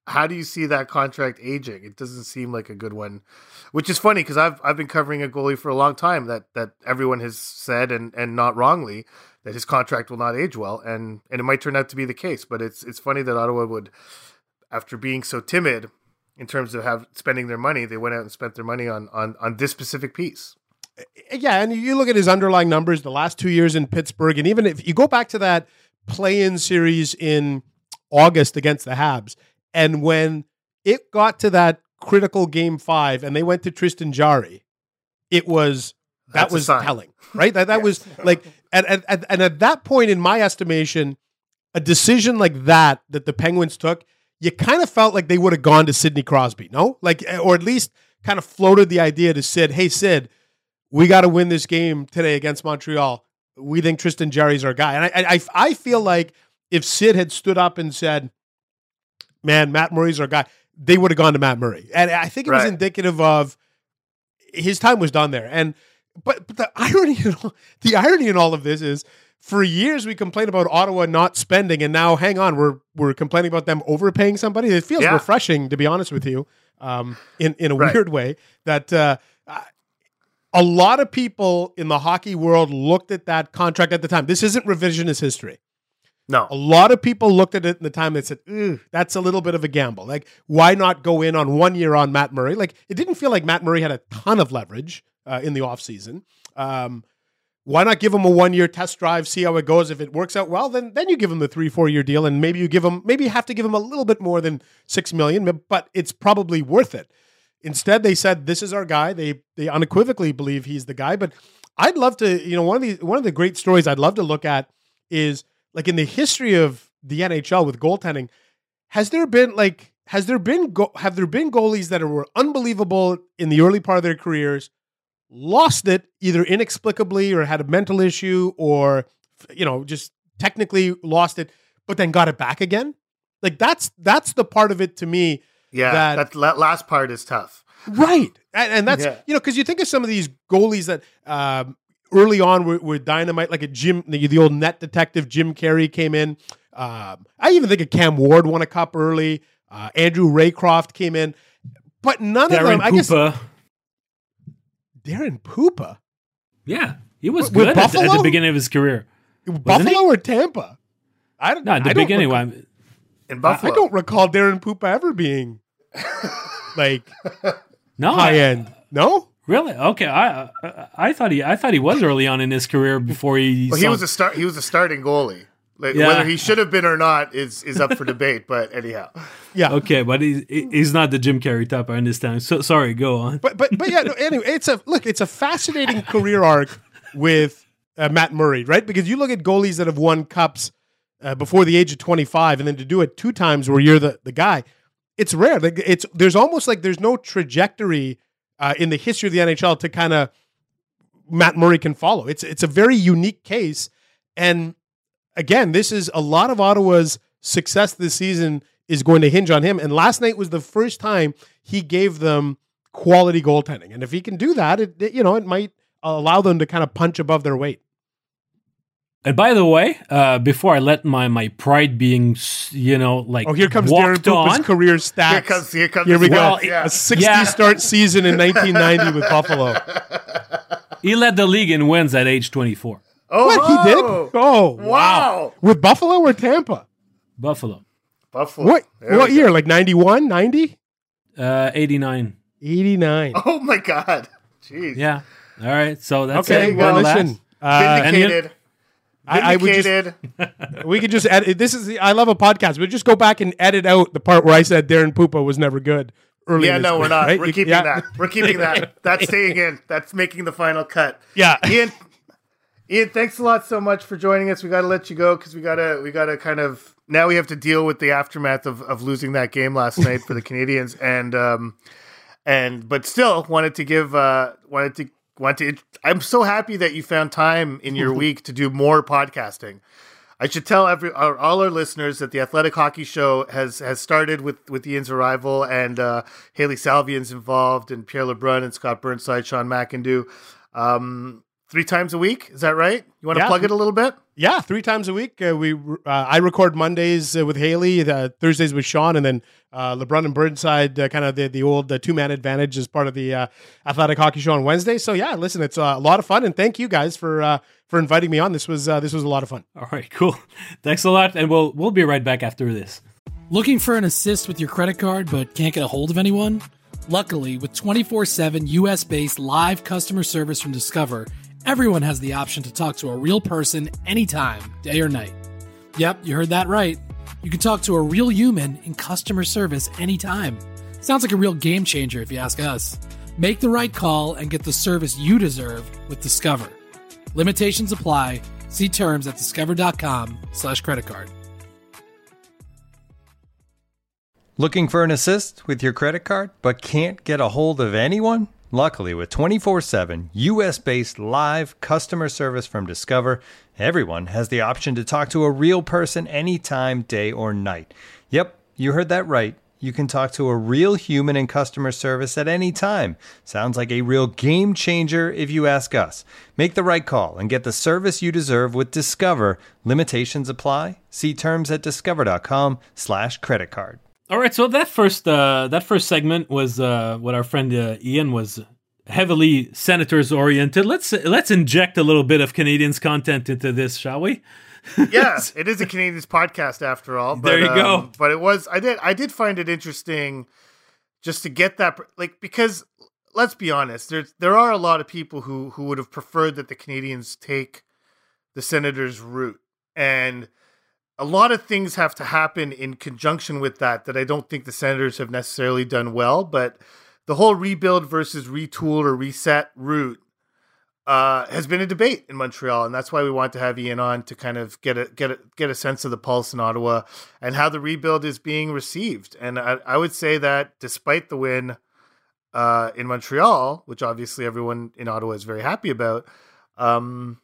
how do you see that contract aging? It doesn't seem like a good one, which is funny because I've I've been covering a goalie for a long time that that everyone has said and and not wrongly that his contract will not age well, and and it might turn out to be the case. But it's it's funny that Ottawa would, after being so timid in terms of have spending their money, they went out and spent their money on on on this specific piece. Yeah, and you look at his underlying numbers the last two years in Pittsburgh, and even if you go back to that play-in series in August against the Habs, and when it got to that critical game five and they went to Tristan Jarry, it was that That's was telling, right? That that was like, and, and, and at that point, in my estimation, a decision like that that the Penguins took, you kind of felt like they would have gone to Sidney Crosby, no? Like, or at least kind of floated the idea to Sid, hey, Sid, we got to win this game today against Montreal. We think Tristan Jarry's our guy. And I, I, I feel like if Sid had stood up and said, man, Matt Murray's our guy, they would have gone to Matt Murray. And I think it was Right. indicative of his time was done there. And but, but the irony, in all, the irony in all of this is, for years we complained about Ottawa not spending, and now, hang on, we're we're complaining about them overpaying somebody. It feels Yeah. refreshing, to be honest with you, um, in in a Right. weird way. That uh, a lot of people in the hockey world looked at that contract at the time. This isn't revisionist history. No, A lot of people looked at it in the time and said, "Ugh, that's a little bit of a gamble. Like, why not go in on one year on Matt Murray?" Like, it didn't feel like Matt Murray had a ton of leverage uh, in the offseason. Um, why not give him a one-year test drive, see how it goes? If it works out well, then then you give him the three, four-year deal, and maybe you give him, maybe you have to give him a little bit more than six million, but it's probably worth it. Instead, they said, "This is our guy." They they unequivocally believe he's the guy. But I'd love to, you know, one of the one of the great stories I'd love to look at is, like, in the history of the N H L with goaltending, has there been like has there been go- have there been goalies that were unbelievable in the early part of their careers, lost it either inexplicably or had a mental issue, or, you know, just technically lost it, but then got it back again? Like, that's that's the part of it to me. yeah, that- that, that last part is tough. Right. And, and that's, Yeah. you know, because you think of some of these goalies that um, early on were, were dynamite, like a Jim, the, the old net detective Jim Carey came in. Um, I even think of Cam Ward won a cup early. Uh, Andrew Raycroft came in. But none of Darren them, I guess. Poopa. Darren Poopa? Yeah, he was With good at the, at the Buffalo? beginning of his career. Buffalo he? or Tampa? I don't No, at the I don't beginning. recall- well, In I Buffalo, don't recall Darren Poopa ever being like no, high I- end. No? Really? Okay, I, I I thought he I thought he was early on in his career before he. well, he sunk- was a start. He was a starting goalie. Like, Yeah. whether he should have been or not is is up for debate. But anyhow, Yeah. Okay, but he's he's not the Jim Carrey type. I understand. So sorry. Go on. But but but yeah. No, anyway, it's a look. It's a fascinating career arc with uh, Matt Murray, right? Because you look at goalies that have won cups uh, before the age of twenty-five, and then to do it two times where you're the, the guy, it's rare. Like, it's there's almost like there's no trajectory uh, in the history of the N H L to kind of Matt Murray can follow. It's it's a very unique case, and again, this is a lot of Ottawa's success this season is going to hinge on him. And last night was the first time he gave them quality goaltending. And if he can do that, it, it you know, it might allow them to kind of punch above their weight. And by the way, uh, before I let my, my pride being, you know, like Oh, here comes Darren walked Poopa's on, career stats. here comes here comes. Here we go. Well, yeah. A sixty Yeah. start season in nineteen ninety with Buffalo. he led the league in wins at age twenty-four. Oh, What he did? Oh, wow. Wow. With Buffalo or Tampa? Buffalo, Buffalo. What There what we year? go. Like ninety-one, ninety? uh, eighty-nine. eighty-nine. Oh my God. Jeez. Yeah. All right. So that's Okay, it. well, More or less. listen. Uh, Vindicated. I, I would just Vindicated. we could just edit. This is the I love a podcast. But just go back and edit out the part where I said Darren Poopa was never good. Early Yeah, in his no, we're career, not. right? We're You- keeping yeah. that. We're keeping that. That's staying in. That's making the final cut. Yeah. Ian, Ian, thanks a lot so much for joining us. We got to let you go because we got to we got to kind of now we have to deal with the aftermath of, of losing that game last night for the Canadians, and um and but still wanted to give uh wanted to want to. I'm so happy that you found time in your week to do more podcasting. I should tell every our, all our listeners that the Athletic Hockey Show has has started with with Ian's arrival, and uh, Haley Salvian's involved, and Pierre Lebrun and Scott Burnside, Sean McIndoe. Um, three times a week. Is that right? You want to Yeah. plug it a little bit? Yeah, three times a week. Uh, we uh, I record Mondays uh, with Haley, uh, Thursdays with Sean, and then uh, LeBron and Burnside, uh, kind of the, the old uh, two-man advantage as part of the uh, Athletic Hockey Show on Wednesday. So yeah, listen, it's uh, a lot of fun, and thank you guys for uh, for inviting me on. This was uh, this was a lot of fun. All right, cool. Thanks a lot, and we'll we'll be right back after this. Looking for an assist with your credit card but can't get a hold of anyone? Luckily, with twenty-four seven U S-based live customer service from Discover, everyone has the option to talk to a real person anytime, day or night. Yep, you heard that right. You can talk to a real human in customer service anytime. Sounds like a real game changer if you ask us. Make the right call and get the service you deserve with Discover. Limitations apply. See terms at discover.com slash credit card. Looking for an assist with your credit card but can't get a hold of anyone? Luckily, with twenty-four seven U S-based live customer service from Discover, everyone has the option to talk to a real person anytime, day or night. Yep, you heard that right. You can talk to a real human in customer service at any time. Sounds like a real game changer if you ask us. Make the right call and get the service you deserve with Discover. Limitations apply. See terms at discover.com slash credit card. All right, so that first uh, that first segment was uh, what our friend uh, Ian was heavily Senators oriented. Let's let's inject a little bit of Canadians content into this, shall we? Yeah, it is a Canadians podcast after all. But, there you um, go. But it was I did I did find it interesting just to get that, like, because let's be honest, there there are a lot of people who who would have preferred that the Canadians take the Senators' route, and a lot of things have to happen in conjunction with that that I don't think the Senators have necessarily done well. But the whole rebuild versus retool or reset route uh, has been a debate in Montreal, and that's why we want to have Ian on to kind of get a get a get a sense of the pulse in Ottawa and how the rebuild is being received. And I, I would say that despite the win uh, in Montreal, which obviously everyone in Ottawa is very happy about, um,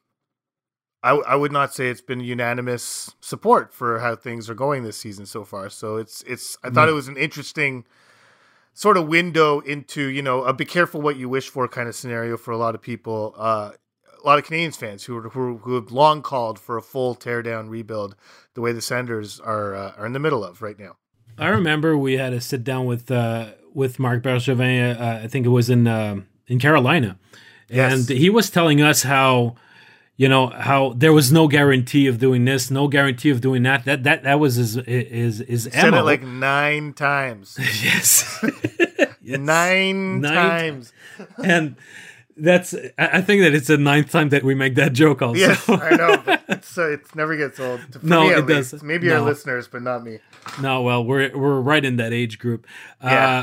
I, I would not say it's been unanimous support for how things are going this season so far. So it's it's. I thought it was an interesting sort of window into, you know, a be careful what you wish for kind of scenario for a lot of people, uh, a lot of Canadians fans who who who have long called for a full teardown rebuild, the way the Senators are uh, are in the middle of right now. I remember we had a sit down with uh, with Marc Bergevin. Uh, I think it was in uh, in Carolina, Yes. and he was telling us how. You know, how there was no guarantee of doing this, no guarantee of doing that. That that that was his his his Said M O. it like nine times. yes. Yes. Nine, Nine times. And that's I I think that it's the ninth time that we make that joke also. Yes, I know. But it's, uh, it never gets old. For No, me, at it least. doesn't. Maybe our No. listeners, but not me. No, well, we're we're right in that age group. Yeah. Uh,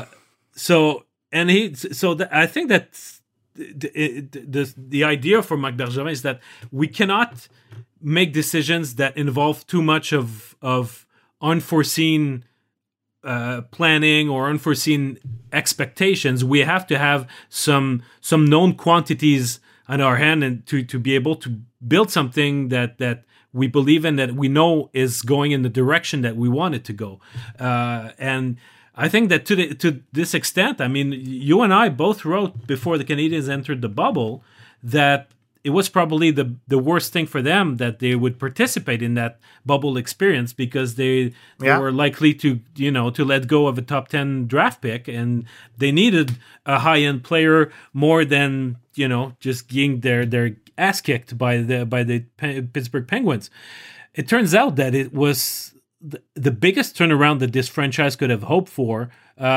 so and he so th- I think that the, the the idea for Marc Bergevin is that we cannot make decisions that involve too much of of unforeseen uh, planning or unforeseen expectations. We have to have some some known quantities on our hand and to to be able to build something that that we believe in, that we know is going in the direction that we want it to go. Uh, and I think that to the, to this extent, I mean, you and I both wrote before the Canadians entered the bubble that it was probably the, the worst thing for them that they would participate in that bubble experience, because they, they Yeah. were likely to, you know, to let go of a top ten draft pick, and they needed a high end player more than, you know, just getting their, their ass kicked by the, by the Pe- Pittsburgh Penguins. It turns out that it was the, the biggest turnaround that this franchise could have hoped for,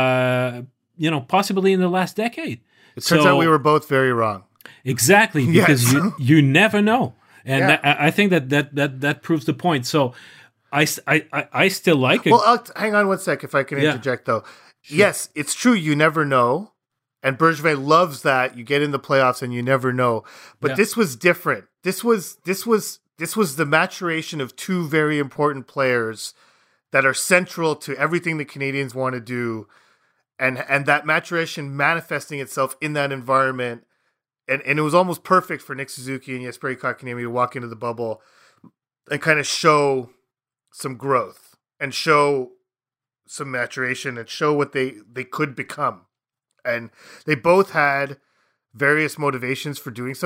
uh, you know, possibly in the last decade. It turns out we were both very wrong. Exactly, because Yes. you you never know, and Yeah. that, I I think that, that that that proves the point. So, I s- I- I- I still like it. Well, I'll, hang on one sec, if I can Yeah. interject, though. Yes, it's true. You never know. And Bergevin loves that. You get in the playoffs and you never know. But Yeah. this was different. This was this was this was the maturation of two very important players that are central to everything the Canadians want to do, and and that maturation manifesting itself in that environment. And and it was almost perfect for Nick Suzuki and Jesperi Kotkaniemi to walk into the bubble and kind of show some growth and show some maturation and show what they, they could become. And they both had various motivations for doing so.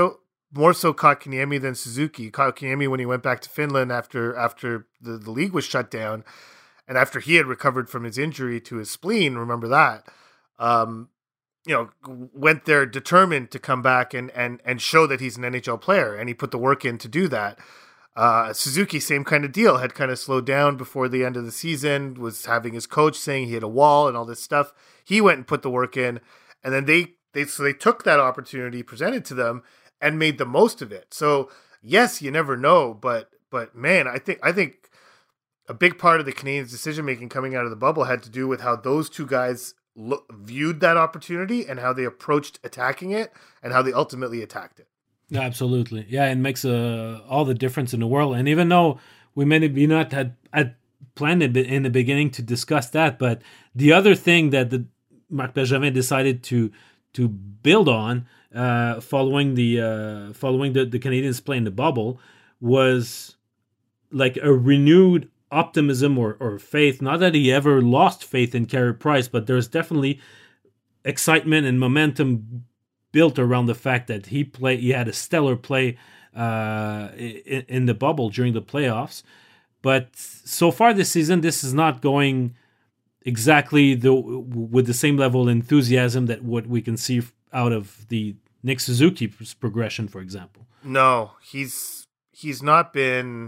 more so Kotkaniemi than Suzuki. Kotkaniemi, when he went back to Finland after after the, the league was shut down, and after he had recovered from his injury to his spleen, remember that, um, you know, went there determined to come back and and and show that he's an N H L player, and he put the work in to do that. Uh, Suzuki, same kind of deal, had kind of slowed down before the end of the season, was having his coach saying he hit a wall and all this stuff. He went and put the work in, and then they they so they took that opportunity presented to them and made the most of it. So yes, you never know, but but man, I think I think a big part of the Canadiens' decision making coming out of the bubble had to do with how those two guys look, viewed that opportunity and how they approached attacking it and how they ultimately attacked it. Absolutely, yeah, it makes uh, all the difference in the world. And even though we may be not had, had planned it in the beginning to discuss that, but the other thing that the Marc Bergevin decided to to build on uh, following the uh, following the, the Canadiens play in the bubble was like a renewed optimism or, or faith. Not that he ever lost faith in Carey Price, but there's definitely excitement and momentum built around the fact that he play he had a stellar play uh, in, in the bubble during the playoffs. But so far this season, this is not going exactly the with the same level of enthusiasm that what we can see out of the Nick Suzuki progression, for example. No, he's he's not been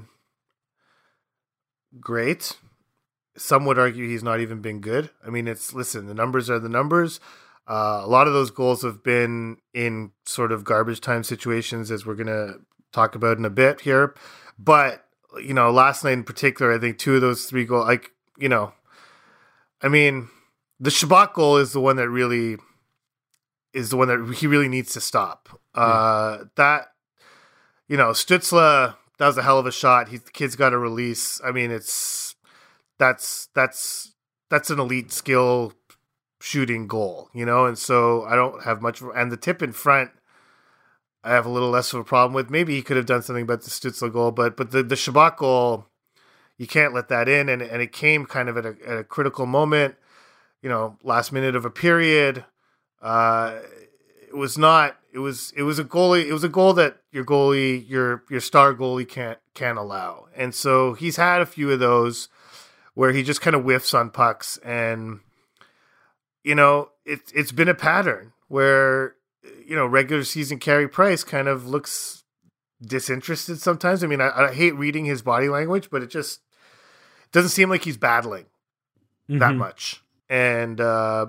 great. Some would argue he's not even been good. I mean, it's listen, the numbers are the numbers. Uh, a lot of those goals have been in sort of garbage time situations, as we're going to talk about in a bit here. But, you know, last night in particular, I think two of those three goals, like, you know, I mean, the Shabbat goal is the one that really is the one that he really needs to stop. Uh, mm. That, you know, Stützle, that was a hell of a shot. He, the kid's got a release. I mean, it's, that's, that's, that's an elite skill shooting goal, you know, and so I don't have much. And the tip in front, I have a little less of a problem with. Maybe he could have done something about the Stützle goal, but but the the Shabbat goal, you can't let that in, and and it came kind of at a at a critical moment, you know, last minute of a period. Uh, it was not. It was it was a goalie. It was a goal that your goalie, your your star goalie, can't can't allow, and so he's had a few of those where he just kind of whiffs on pucks. And you know, it, it's been a pattern where, you know, regular season Carey Price kind of looks disinterested sometimes. I mean, I, I hate reading his body language, but it just doesn't seem like he's battling mm-hmm. that much. And uh,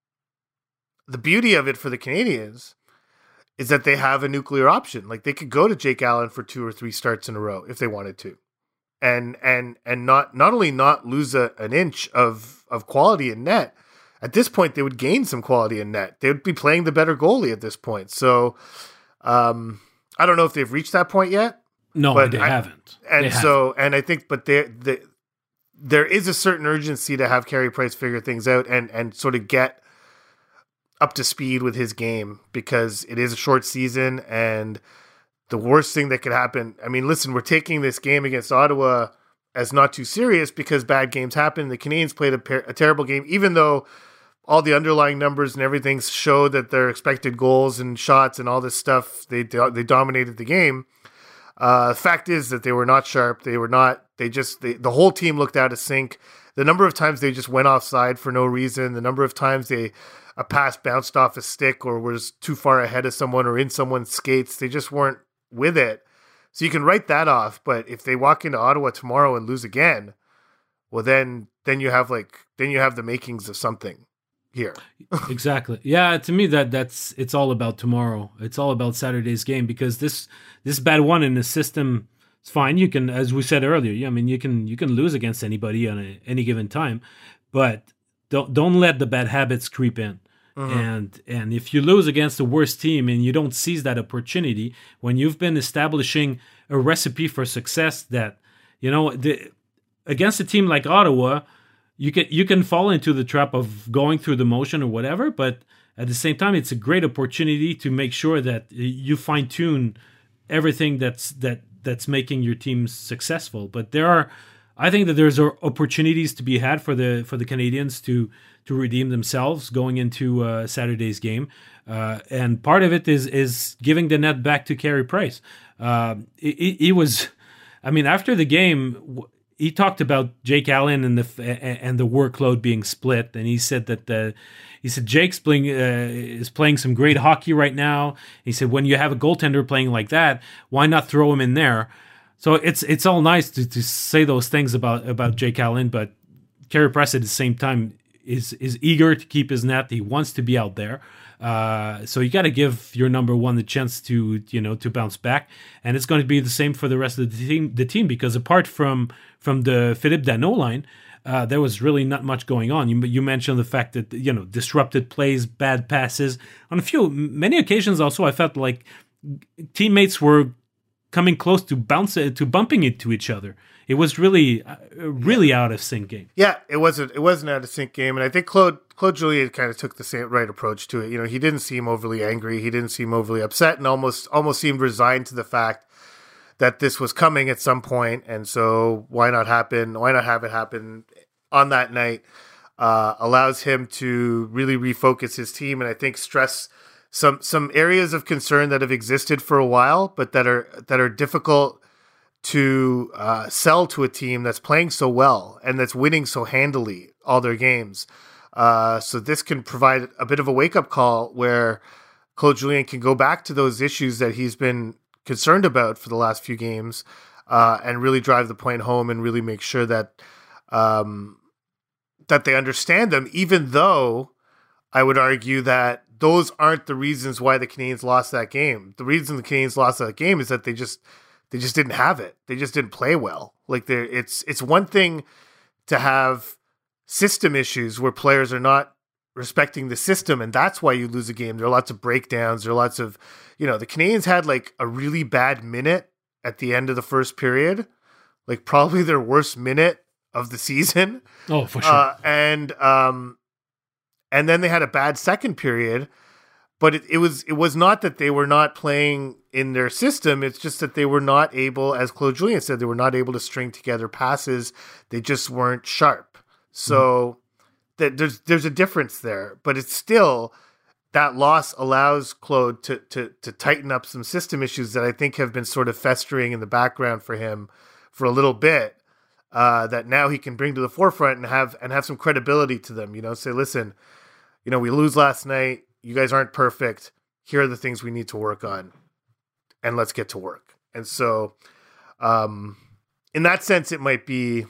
the beauty of it for the Canadiens is that they have a nuclear option. Like, they could go to Jake Allen for two or three starts in a row if they wanted to. And and and not not only not lose a, an inch of, of quality in net, at this point, they would gain some quality in net. They would be playing the better goalie at this point. So um, I don't know if they've reached that point yet. No, but they I, haven't. And they so, haven't. and I think, but there, the, there is a certain urgency to have Carey Price figure things out and, and sort of get up to speed with his game, because it is a short season, and the worst thing that could happen. I mean, listen, we're taking this game against Ottawa as not too serious because bad games happen. The Canadiens played a, per- a terrible game, even though all the underlying numbers and everything show that their expected goals and shots and all this stuff, they they dominated the game. Uh, the fact is that they were not sharp. They were not, they just, they, the whole team looked out of sync. The number of times they just went offside for no reason, the number of times they, a pass bounced off a stick or was too far ahead of someone or in someone's skates, they just weren't with it. So you can write that off, but if they walk into Ottawa tomorrow and lose again, well then, then you have like, then you have the makings of something here. Exactly. Yeah, to me that that's it's all about tomorrow. It's all about Saturday's game, because this this bad one in the system is fine. You can, as we said earlier, I mean you can you can lose against anybody on a, any given time, but don't don't let the bad habits creep in. Mm-hmm. And and if you lose against the worst team and you don't seize that opportunity when you've been establishing a recipe for success, that you know the, against a team like Ottawa, You can you can fall into the trap of going through the motion or whatever, but at the same time, it's a great opportunity to make sure that you fine tune everything that's that that's making your team successful. But there are I think that there's opportunities to be had for the for the Canadians to to redeem themselves going into uh, Saturday's game, uh, and part of it is is giving the net back to Carey Price. Uh, he, he was, I mean, after the game, he talked about Jake Allen and the and the workload being split, and he said that the he said Jake's playing uh, is playing some great hockey right now. He said when you have a goaltender playing like that, why not throw him in there? So it's it's all nice to, to say those things about, about Jake Allen, but Carey Price at the same time is is eager to keep his net. He wants to be out there. Uh, so you got to give your number one the chance to you know to bounce back, and it's going to be the same for the rest of the team. The team because apart from from the Philippe Danault line, uh, there was really not much going on. You you mentioned the fact that you know disrupted plays, bad passes on a few many occasions. Also, I felt like teammates were coming close to bounce to bumping into each other. It was really, uh, really yeah. out of sync game. Yeah, it wasn't. It wasn't out of sync game, and I think Claude Claude Julien kind of took the same right approach to it. You know, he didn't seem overly angry. He didn't seem overly upset, and almost almost seemed resigned to the fact that this was coming at some point. And so, why not happen? Why not have it happen on that night? Uh, allows him to really refocus his team, and I think stress some some areas of concern that have existed for a while, but that are that are difficult to uh, sell to a team that's playing so well and that's winning so handily all their games. Uh, so this can provide a bit of a wake-up call where Claude Julien can go back to those issues that he's been concerned about for the last few games uh, and really drive the point home and really make sure that um, that they understand them, even though I would argue that those aren't the reasons why the Canadians lost that game. The reason the Canadians lost that game is that they just They just didn't have it. They just didn't play well. Like there, it's it's one thing to have system issues where players are not respecting the system, and that's why you lose a game. There are lots of breakdowns. There are lots of, you know, the Canadians had like a really bad minute at the end of the first period, like probably their worst minute of the season. Oh, for sure. Uh, and um, and then they had a bad second period. But it, it was it was not that they were not playing in their system. It's just that they were not able, as Claude Julien said, they were not able to string together passes. They just weren't sharp. So mm-hmm. that there's there's a difference there. But it's still, that loss allows Claude to to to tighten up some system issues that I think have been sort of festering in the background for him for a little bit. Uh, that now he can bring to the forefront and have and have some credibility to them. You know, say, listen, you know, we lose last night. You guys aren't perfect. Here are the things we need to work on, and let's get to work. And so, um, in that sense, it might be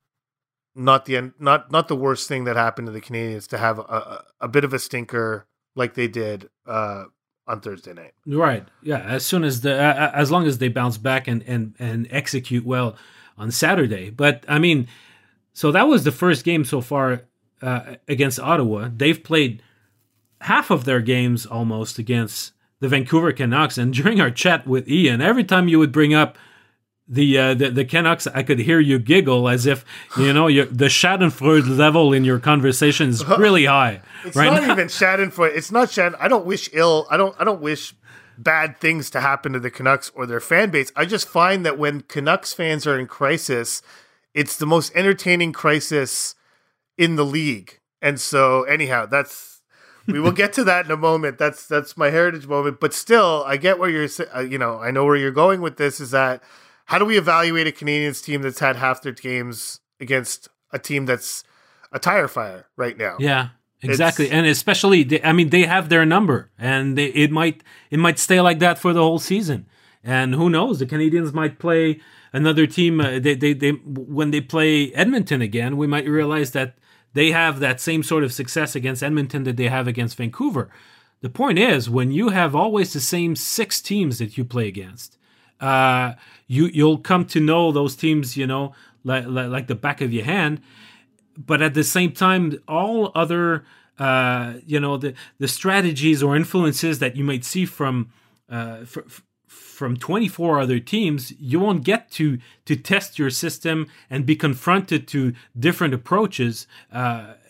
not the not not the worst thing that happened to the Canadians to have a, a, a bit of a stinker like they did uh, on Thursday night. Right. Yeah. As soon as the uh, as long as they bounce back and and and execute well on Saturday. But I mean, so that was the first game so far uh, against Ottawa. They've played half of their games almost against the Vancouver Canucks, and during our chat with Ian, every time you would bring up the uh, the, the Canucks, I could hear you giggle as if you know your, the Schadenfreude level in your conversation is really high. It's right not now. even Schadenfreude. It's not Schaden. I don't wish ill. I don't. I don't wish bad things to happen to the Canucks or their fan base. I just find that when Canucks fans are in crisis, it's the most entertaining crisis in the league. And so, anyhow, that's. We will get to that in a moment. That's that's my heritage moment. But still, I get where you're. Uh, you know, I know where you're going with this. Is that how do we evaluate a Canadians team that's had half their games against a team that's a tire fire right now? Yeah, exactly. It's, and especially, they, I mean, they have their number, and they, it might it might stay like that for the whole season. And who knows? The Canadians might play another team. Uh, they, they they when they play Edmonton again, we might realize that they have that same sort of success against Edmonton that they have against Vancouver. The point is, when you have always the same six teams that you play against, uh, you, you'll come to know those teams, you know, like, like, like the back of your hand. But at the same time, all other, uh, you know, the, the strategies or influences that you might see from uh, f- from twenty-four other teams, you won't get to to test your system and be confronted to different approaches uh,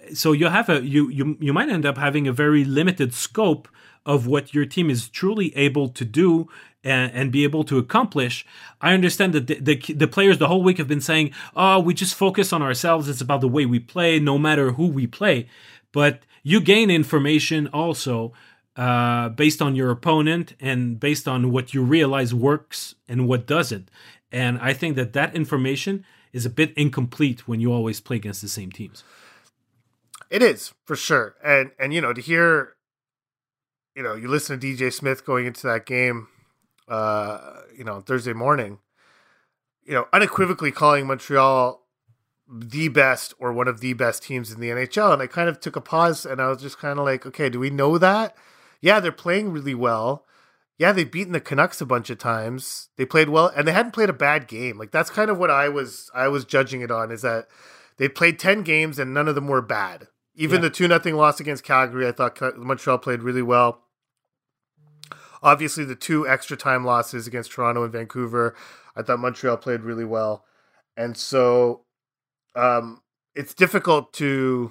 so you have a you you you might end up having a very limited scope of what your team is truly able to do and, and be able to accomplish. I understand that the, the the players the whole week have been saying, "Oh, we just focus on ourselves. It's about the way we play, no matter who we play." But you gain information also uh, based on your opponent and based on what you realize works and what doesn't. And I think that that information is a bit incomplete when you always play against the same teams. It is, for sure. And, and you know, to hear, you know, you listen to D J Smith going into that game, uh, you know, Thursday morning, you know, unequivocally calling Montreal the best or one of the best teams in the N H L. And I kind of took a pause and I was just kind of like, okay, do we know that? Yeah, they're playing really well. Yeah, they've beaten the Canucks a bunch of times. They played well, and they hadn't played a bad game. Like, that's kind of what I was I was judging it on, is that they played ten games and none of them were bad. Even yeah. the two nothing loss against Calgary, I thought Montreal played really well. Obviously, the two extra time losses against Toronto and Vancouver, I thought Montreal played really well. And so um, it's difficult to,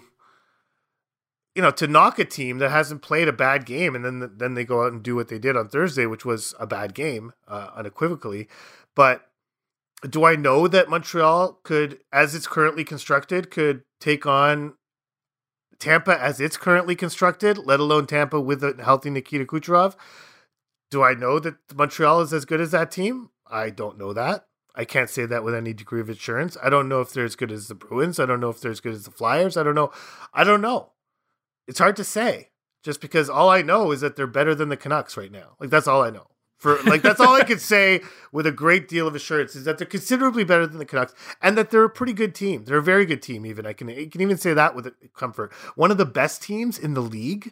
you know, to knock a team that hasn't played a bad game, and then then they go out and do what they did on Thursday, which was a bad game, uh, unequivocally. But do I know that Montreal could, as it's currently constructed, could take on Tampa as it's currently constructed, let alone Tampa with a healthy Nikita Kucherov? Do I know that Montreal is as good as that team? I don't know that. I can't say that with any degree of assurance. I don't know if they're as good as the Bruins. I don't know if they're as good as the Flyers. I don't know. I don't know. It's hard to say, just because all I know is that they're better than the Canucks right now. Like, that's all I know. For like, that's all I could say with a great deal of assurance, is that they're considerably better than the Canucks, and that they're a pretty good team. They're a very good team. Even I can, I can even say that with comfort. One of the best teams in the league.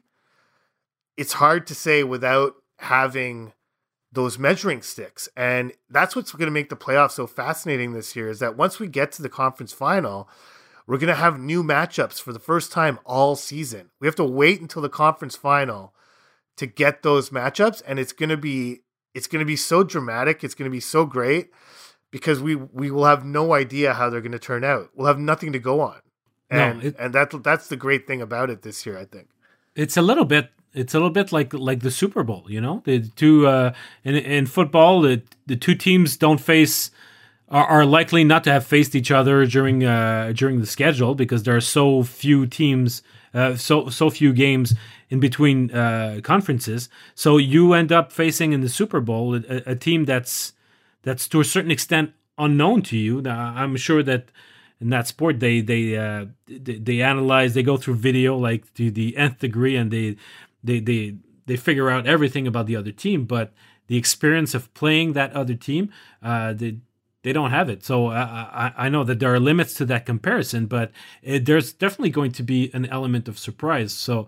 It's hard to say without having those measuring sticks, and that's what's going to make the playoffs so fascinating this year. Is that once we get to the conference final, we're going to have new matchups for the first time all season. We have to wait until the conference final to get those matchups, and it's going to be it's going to be so dramatic. It's going to be so great, because we we will have no idea how they're going to turn out. We'll have nothing to go on, and no, it, and that that's the great thing about it this year, I think. It's a little bit it's a little bit like like the Super Bowl, you know. The two uh, in in football, the the two teams don't face. Are likely not to have faced each other during uh, during the schedule, because there are so few teams, uh, so so few games in between uh, conferences. So you end up facing in the Super Bowl a, a team that's that's to a certain extent unknown to you. Now, I'm sure that in that sport they they, uh, they they analyze, they go through video like to the nth degree, and they they they they figure out everything about the other team. But the experience of playing that other team, uh, the They don't have it. So I, I know that there are limits to that comparison, but it, there's definitely going to be an element of surprise. So,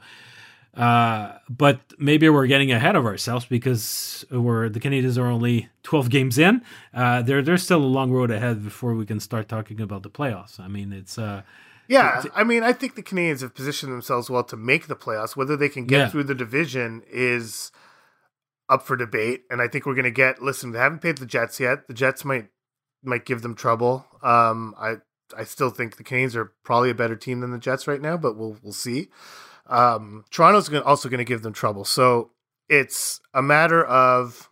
uh, but maybe we're getting ahead of ourselves, because we're the Canadiens are only twelve games in. Uh, there, there's still a long road ahead before we can start talking about the playoffs. I mean, it's uh, yeah. It's, I mean, I think the Canadiens have positioned themselves well to make the playoffs. Whether they can get yeah. through the division is up for debate. And I think we're going to get. Listen, they haven't paid the Jets yet. The Jets might. might give them trouble. Um, I I still think the Canes are probably a better team than the Jets right now, but we'll we'll see. Um, Toronto's gonna, also going to give them trouble. So it's a matter of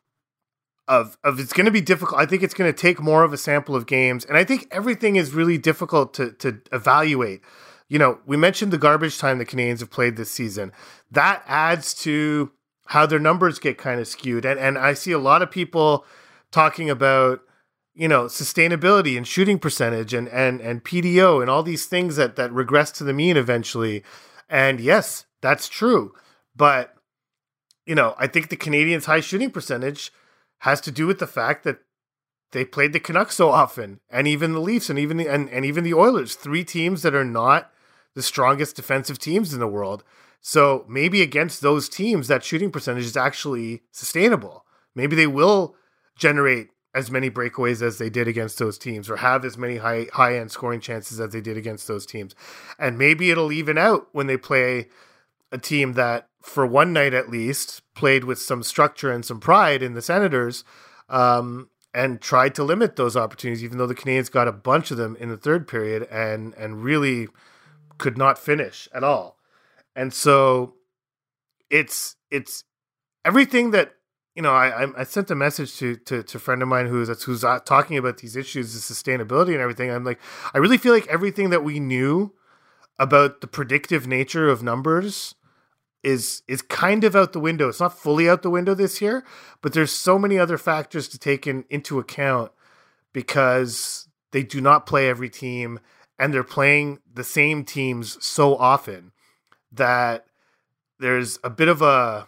of of it's going to be difficult. I think it's going to take more of a sample of games, and I think everything is really difficult to to evaluate. You know, we mentioned the garbage time the Canadiens have played this season. That adds to how their numbers get kind of skewed, and and I see a lot of people talking about, you know, sustainability and shooting percentage and, and, and P D O and all these things that, that regress to the mean eventually. And yes, that's true. But, you know, I think the Canadiens' high shooting percentage has to do with the fact that they played the Canucks so often, and even the Leafs and even the, and, and even the Oilers, three teams that are not the strongest defensive teams in the world. So maybe against those teams, that shooting percentage is actually sustainable. Maybe they will generate as many breakaways as they did against those teams, or have as many high high end scoring chances as they did against those teams. And maybe it'll even out when they play a team that, for one night at least, played with some structure and some pride in the Senators, um, and tried to limit those opportunities, even though the Canadiens got a bunch of them in the third period and and really could not finish at all. And so it's it's everything that, you know, I I sent a message to to, to a friend of mine who's who's talking about these issues of sustainability and everything. I'm like, I really feel like everything that we knew about the predictive nature of numbers is is kind of out the window. It's not fully out the window this year, but there's so many other factors to take in, into account because they do not play every team and they're playing the same teams so often that there's a bit of a,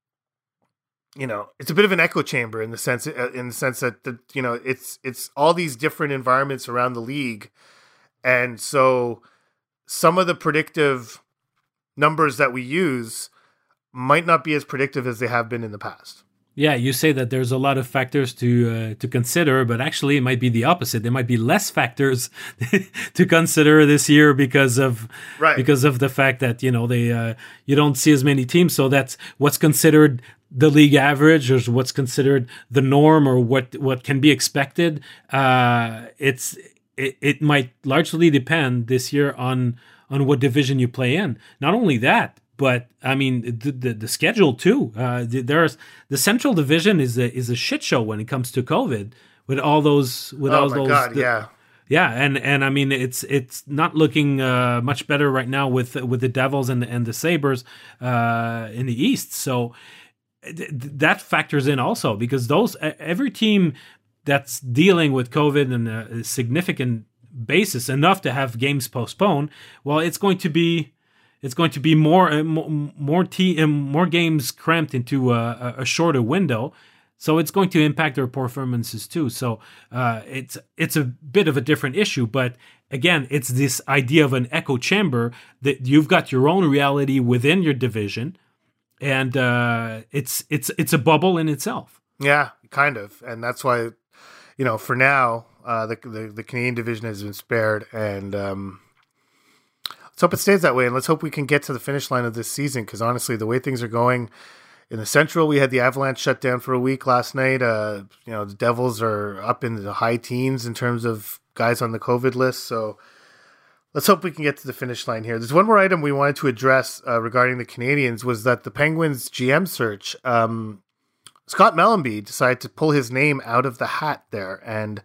you know, it's a bit of an echo chamber in the sense, in the sense that, the, you know, it's, it's all these different environments around the league. And so some of the predictive numbers that we use might not be as predictive as they have been in the past. Yeah, you say that there's a lot of factors to uh, to consider, but actually it might be the opposite. There might be less factors to consider this year because of right. because of the fact that, you know, they uh, you don't see as many teams. So that's what's considered the league average, or what's considered the norm, or what what can be expected. Uh, it's it, it might largely depend this year on on what division you play in. Not only that, but I mean the the, the schedule too. Uh, there's the Central Division is a is a shit show when it comes to COVID with all those with oh all my those. God, the, yeah, yeah, and and I mean it's it's not looking uh, much better right now with with the Devils and the, and the Sabres uh, in the East. So th- that factors in also because those every team that's dealing with COVID and a significant basis enough to have games postponed. Well, it's going to be. It's going to be more uh, more more, te- uh, more games cramped into a, a shorter window, so it's going to impact their performances too. So uh, it's it's a bit of a different issue, but again, it's this idea of an echo chamber that you've got your own reality within your division, and uh, it's it's it's a bubble in itself. Yeah, kind of, and that's why, you know, for now, uh, the, the the Canadian division has been spared, and. Um, Let's hope it stays that way, and let's hope we can get to the finish line of this season, because honestly, the way things are going in the Central, we had the Avalanche shut down for a week last night. Uh, you know, the Devils are up in the high teens in terms of guys on the COVID list, so let's hope we can get to the finish line here. There's one more item we wanted to address uh, regarding the Canadians, was that the Penguins G M search, um, Scott Mellanby decided to pull his name out of the hat there, and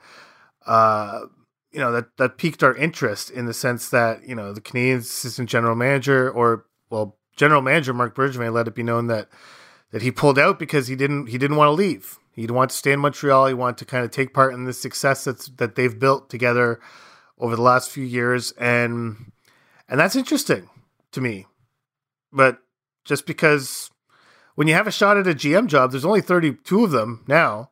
uh you know, that, that piqued our interest in the sense that, you know, the Canadian assistant general manager, or, well, general manager Marc Bergevin let it be known that that he pulled out because he didn't he didn't want to leave. He'd want to stay in Montreal. He wanted to kind of take part in the success that's that they've built together over the last few years, and and that's interesting to me. But just because when you have a shot at a G M job, there's only thirty-two of them now.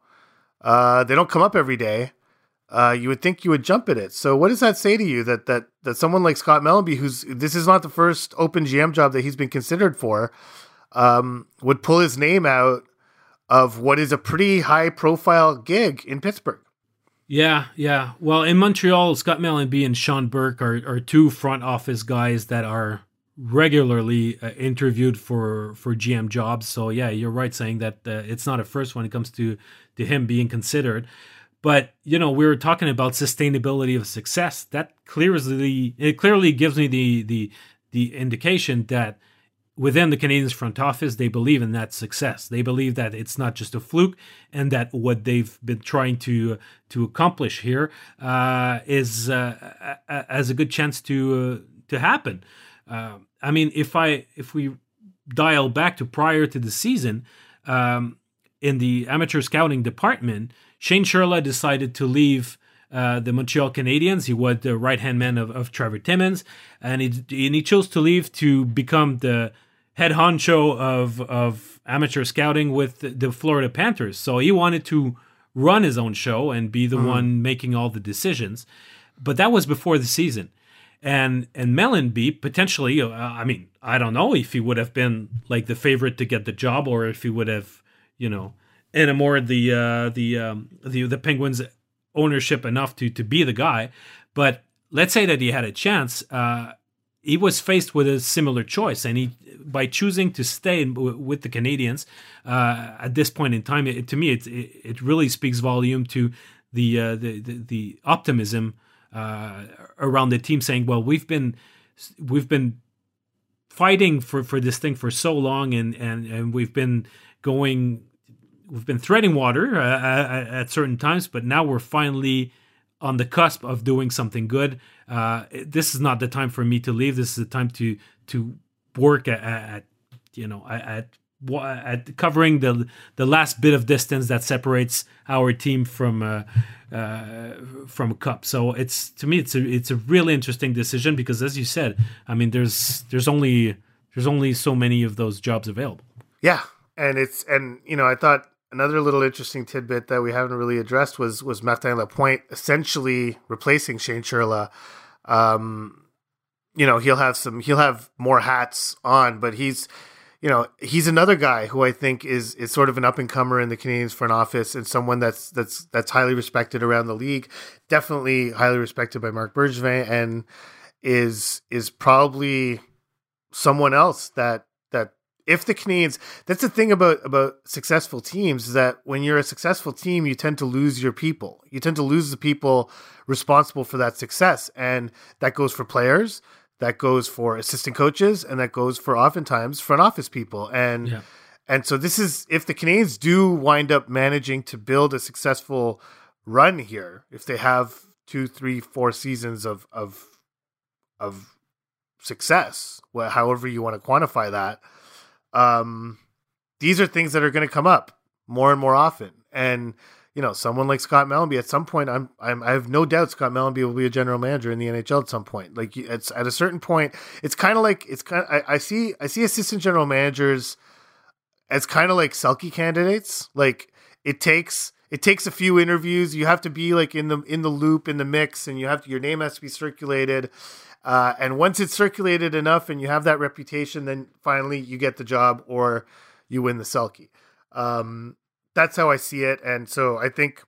Uh, they don't come up every day. Uh, you would think you would jump at it. So what does that say to you that that that someone like Scott Mellanby, who's this is not the first open G M job that he's been considered for, um, would pull his name out of what is a pretty high profile gig in Pittsburgh? Yeah, yeah. Well, in Montreal, Scott Mellanby and Sean Burke are, are two front office guys that are regularly uh, interviewed for, for G M jobs. So yeah, you're right saying that uh, it's not a first when it comes to, to him being considered. But, you know, we were talking about sustainability of success. That clearly, it clearly gives me the, the, the indication that within the Canadiens front office, they believe in that success. They believe that it's not just a fluke, and that what they've been trying to to accomplish here uh, is uh, has a good chance to uh, to happen. Uh, I mean, if I if we dial back to prior to the season, um, in the amateur scouting department, Shane Sherla decided to leave uh, the Montreal Canadiens. He was the right-hand man of, of Trevor Timmins, and he, and he chose to leave to become the head honcho of, of amateur scouting with the, the Florida Panthers. So he wanted to run his own show and be the mm. one making all the decisions. But that was before the season. And and Mellanby, potentially, uh, I mean, I don't know if he would have been like the favorite to get the job, or if he would have, you know, enamored the uh, the um, the the Penguins ownership enough to to be the guy. But let's say that he had a chance. Uh, he was faced with a similar choice, and he by choosing to stay with the Canadiens uh, at this point in time, it, to me, it, it it really speaks volume to the uh, the, the the optimism uh, around the team, saying, "Well, we've been we've been fighting for, for this thing for so long, and, and, and we've been going, we've been treading water uh, at, at certain times, but now we're finally on the cusp of doing something good. Uh, this is not the time for me to leave. This is the time to to work at, at you know at at covering the the last bit of distance that separates our team from uh, uh, from a cup. So it's to me it's a it's a really interesting decision, because, as you said, I mean, there's there's only there's only so many of those jobs available. Yeah, and it's and you know I thought another little interesting tidbit that we haven't really addressed was was Martin Lapointe essentially replacing Shane Churla. Um, you know he'll have some he'll have more hats on, but he's. You know, he's another guy who I think is is sort of an up and comer in the Canadiens front office, and someone that's that's that's highly respected around the league. Definitely highly respected by Marc Bergevin, and is is probably someone else that that if the Canadiens. That's the thing about about successful teams, is that when you're a successful team, you tend to lose your people. You tend to lose the people responsible for that success, and that goes for players. That goes for assistant coaches, and that goes for oftentimes front office people. And yeah. and so this is, if the Canadiens do wind up managing to build a successful run here, if they have two, three, four seasons of of of success, well, however you want to quantify that, um, these are things that are going to come up more and more often. And you know, someone like Scott Mellanby, at some point, I'm, I'm, I have no doubt Scott Mellanby will be a general manager in the N H L at some point. Like, it's at a certain point, it's kind of like it's kind. I, I see, I see assistant general managers as kind of like Selke candidates. Like, it takes, it takes a few interviews. You have to be like in the in the loop, in the mix, and you have to, your name has to be circulated. Uh, and once it's circulated enough, and you have that reputation, then finally you get the job, or you win the Selke. Um, That's how I see it. And so I think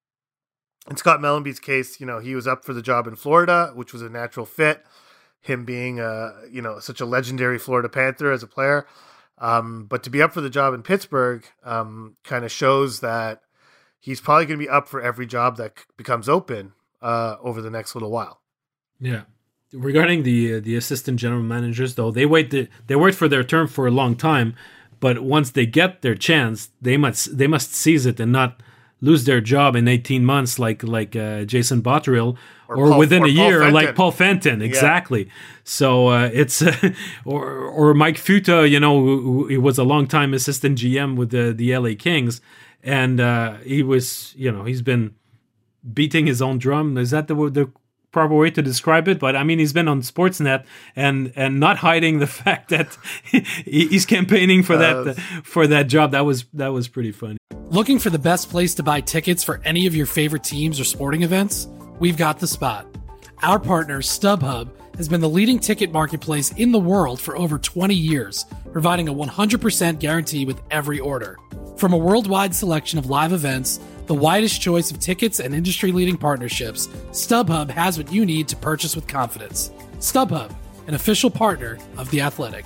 in Scott Mellanby's case, you know, he was up for the job in Florida, which was a natural fit. Him being, a, you know, such a legendary Florida Panther as a player. Um, but to be up for the job in Pittsburgh um, kind of shows that he's probably going to be up for every job that c- becomes open uh, over the next little while. Yeah. Regarding the uh, the assistant general managers, though, they wait the, they wait for their term for a long time. But once they get their chance, they must they must seize it and not lose their job in eighteen months, like like uh, Jason Botterill, or, or Paul, within or a year, like Paul Fenton. Exactly. Yeah. So uh, it's uh, or or Mike Futa, you know, who, who was a longtime assistant G M with the the L A Kings, and uh, he was, you know, he's been beating his own drum. Is that the the proper way to describe it? But I mean, he's been on Sportsnet and and not hiding the fact that he's campaigning for that uh, for that job. That was that was pretty funny. Looking for the best place to buy tickets for any of your favorite teams or sporting events? We've got the spot. Our partner StubHub has been the leading ticket marketplace in the world for over twenty years, providing a one hundred percent guarantee with every order. From a worldwide selection of live events, the widest choice of tickets, and industry-leading partnerships, StubHub has what you need to purchase with confidence. StubHub, an official partner of The Athletic.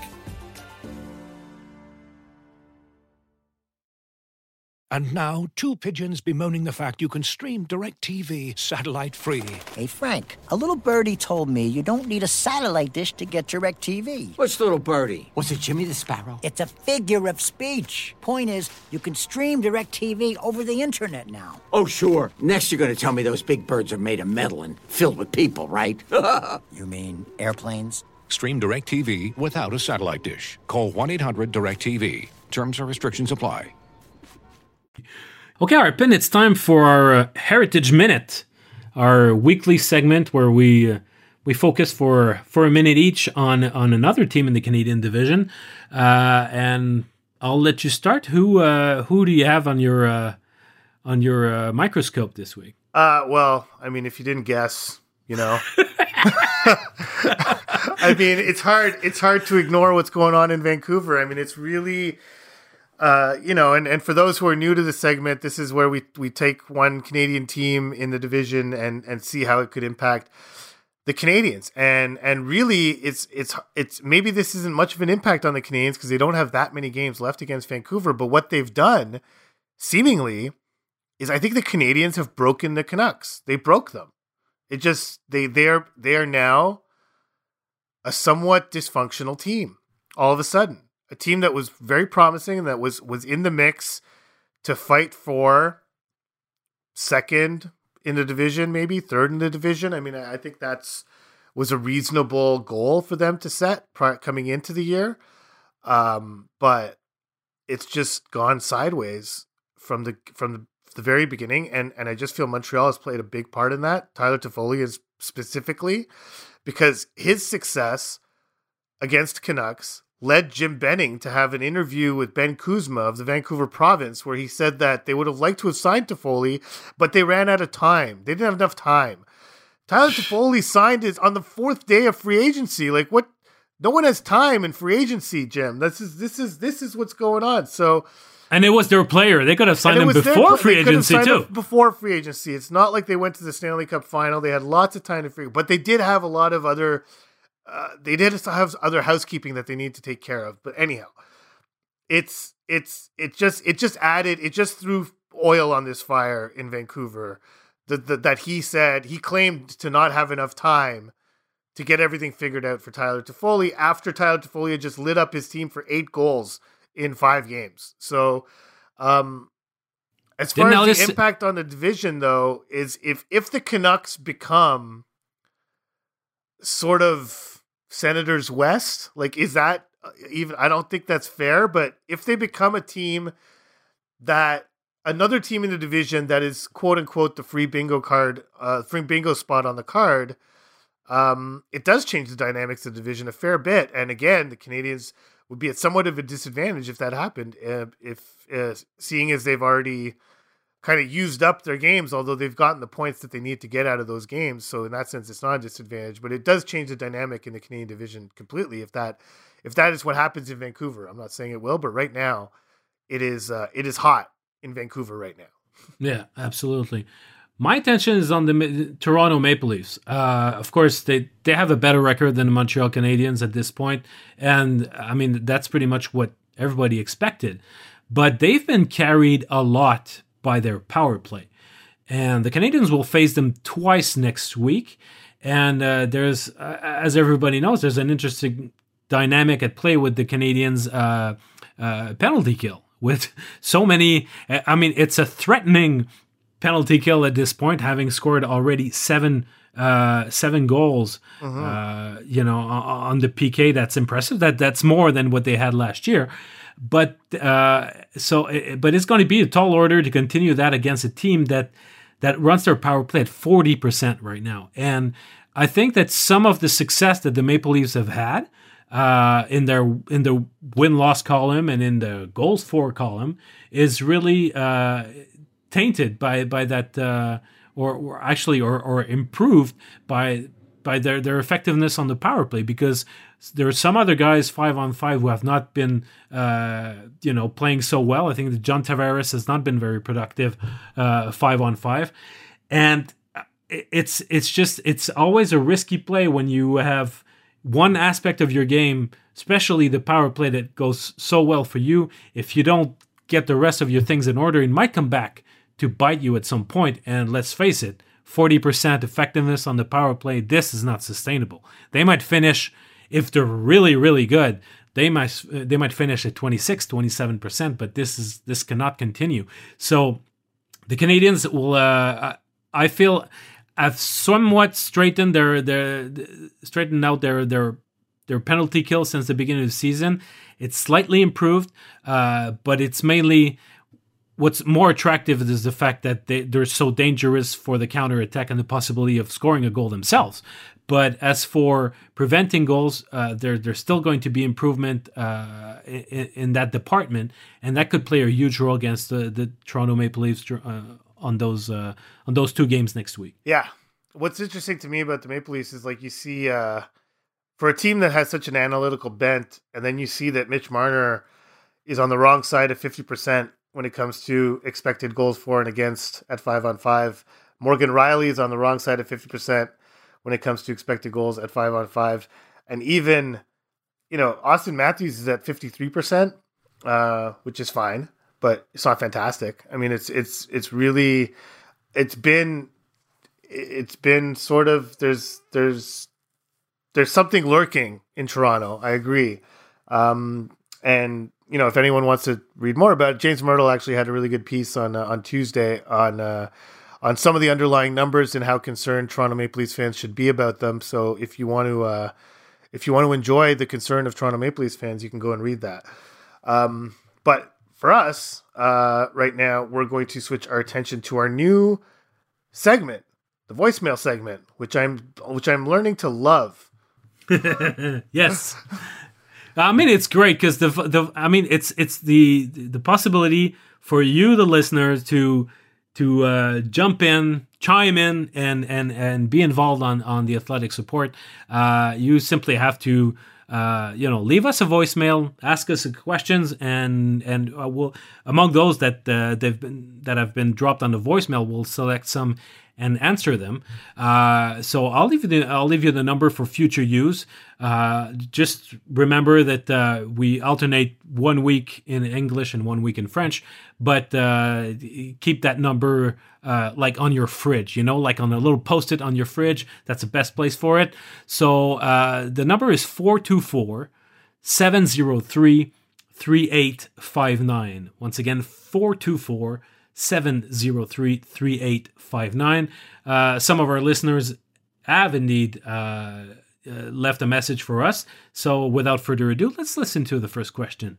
And now, two pigeons bemoaning the fact you can stream DirecTV satellite-free. Hey, Frank, a little birdie told me you don't need a satellite dish to get DirecTV. Which little birdie? Was it Jimmy the Sparrow? It's a figure of speech. Point is, you can stream DirecTV over the internet now. Oh, sure. Next you're going to tell me those big birds are made of metal and filled with people, right? You mean airplanes? Stream DirecTV without a satellite dish. Call one eight hundred direct T V. Terms and restrictions apply. Okay, Arpin, it's time for our uh, Heritage Minute, our weekly segment where we uh, we focus for, for a minute each on, on another team in the Canadian division. Uh, and I'll let you start. Who uh, who do you have on your uh, on your uh, microscope this week? Uh, well, I mean, if you didn't guess, you know. I mean, it's hard. It's hard to ignore what's going on in Vancouver. I mean, it's really. Uh, you know, and, and for those who are new to the segment, this is where we, we take one Canadian team in the division and, and see how it could impact the Canadians. And and really, it's it's it's maybe this isn't much of an impact on the Canadians because they don't have that many games left against Vancouver. But what they've done, seemingly, is I think the Canadians have broken the Canucks. They broke them. It just they they are they are now a somewhat dysfunctional team all of a sudden. A team that was very promising and that was, was in the mix to fight for second in the division, maybe third in the division. I mean, I think that's was a reasonable goal for them to set prior, coming into the year. Um, but it's just gone sideways from the from the, the very beginning. And, and I just feel Montreal has played a big part in that. Tyler Toffoli is specifically, because his success against Canucks led Jim Benning to have an interview with Ben Kuzma of the Vancouver Province, where he said that they would have liked to have signed Toffoli, but they ran out of time. They didn't have enough time. Tyler Toffoli signed his on the fourth day of free agency. Like, what? No one has time in free agency, Jim. This is this is this is what's going on. So, and it was their player. They could have signed him before their, free agency too. Before free agency, it's not like they went to the Stanley Cup final. They had lots of time to free, but they did have a lot of other. Uh, they did have other housekeeping that they need to take care of. But anyhow, it's it's it just it just added it just threw oil on this fire in Vancouver. The, the, that he said he claimed to not have enough time to get everything figured out for Tyler Toffoli after Tyler Toffoli had just lit up his team for eight goals in five games. So, um, as far Didn't as the impact on the division, though, is if if the Canucks become sort of Senators West, like, is that even, I don't think that's fair, but if they become a team that another team in the division that is quote unquote the free bingo card, uh, free bingo spot on the card, um, it does change the dynamics of the division a fair bit. And again, the Canadians would be at somewhat of a disadvantage if that happened, uh, if uh, seeing as they've already kind of used up their games, although they've gotten the points that they need to get out of those games. So in that sense, it's not a disadvantage, but it does change the dynamic in the Canadian division completely. If that, if that is what happens in Vancouver, I'm not saying it will, but right now it is, uh, it is hot in Vancouver right now. Yeah, absolutely. My attention is on the Toronto Maple Leafs. Uh, of course, they, they have a better record than the Montreal Canadiens at this point. And I mean, that's pretty much what everybody expected, but they've been carried a lot by their power play. And the Canadians will face them twice next week. And uh, there's, uh, as everybody knows, there's an interesting dynamic at play with the Canadians' uh, uh, penalty kill. With so many, I mean, it's a threatening penalty kill at this point, having scored already seven uh, seven goals, mm-hmm. uh, you know, on the P K. That's impressive. That That's more than what they had last year. But uh, so, but it's going to be a tall order to continue that against a team that that runs their power play at forty percent right now. And I think that some of the success that the Maple Leafs have had uh, in their in the win-loss column and in the goals for column is really uh, tainted by by that, uh, or, or actually, or, or improved by by their, their effectiveness on the power play, because there are some other guys five on five who have not been, uh, you know, playing so well. I think that John Tavares has not been very productive uh, five on five, and it's it's just it's always a risky play when you have one aspect of your game, especially the power play, that goes so well for you. If you don't get the rest of your things in order, it might come back to bite you at some point. And let's face it, forty percent effectiveness on the power play, this is not sustainable. They might finish, if they're really, really good, they might they might finish at twenty-six, twenty-seven percent, but this is this cannot continue. So the Canadians will, uh, I feel, have somewhat straightened their their straightened out their their their penalty kill since the beginning of the season. It's slightly improved, uh, but it's mainly, what's more attractive is the fact that they, they're so dangerous for the counterattack and the possibility of scoring a goal themselves. But as for preventing goals, uh, there there's still going to be improvement uh, in, in that department, and that could play a huge role against the, the Toronto Maple Leafs uh, on those uh, on those two games next week. Yeah, what's interesting to me about the Maple Leafs is, like, you see uh, for a team that has such an analytical bent, and then you see that Mitch Marner is on the wrong side of fifty percent when it comes to expected goals for and against at five on five. Morgan Rielly is on the wrong side of fifty percent when it comes to expected goals at five on five. And even, you know, Austin Matthews is at fifty-three percent, uh, which is fine, but it's not fantastic. I mean, it's, it's, it's really, it's been, it's been sort of, there's, there's, there's something lurking in Toronto. I agree. Um, and you know, if anyone wants to read more about it, James Myrtle actually had a really good piece on uh, on Tuesday on uh, on some of the underlying numbers and how concerned Toronto Maple Leafs fans should be about them. So if you want to uh, if you want to enjoy the concern of Toronto Maple Leafs fans, you can go and read that. Um, but for us, uh, right now, we're going to switch our attention to our new segment, the voicemail segment, which I'm which I'm learning to love. Yes. I mean, it's great because the the I mean, it's it's the the possibility for you, the listeners, to to uh, jump in, chime in, and and and be involved on on the Athletic support. Uh, you simply have to uh, you know leave us a voicemail, ask us questions, and and uh, we'll among those that uh, they've been that have been dropped on the voicemail, we'll select some and answer them. Uh, so I'll leave you the I'll leave you the number for future use. Uh, just remember that uh, we alternate one week in English and one week in French, but uh, keep that number uh, like on your fridge, you know, like on a little post-it on your fridge. That's the best place for it. So uh, the number is four two four, seven zero three, three eight five nine. Once again, four two four, seven zero three, three eight five nine. Uh, some of our listeners have indeed uh, uh, left a message for us. So without further ado, let's listen to the first question.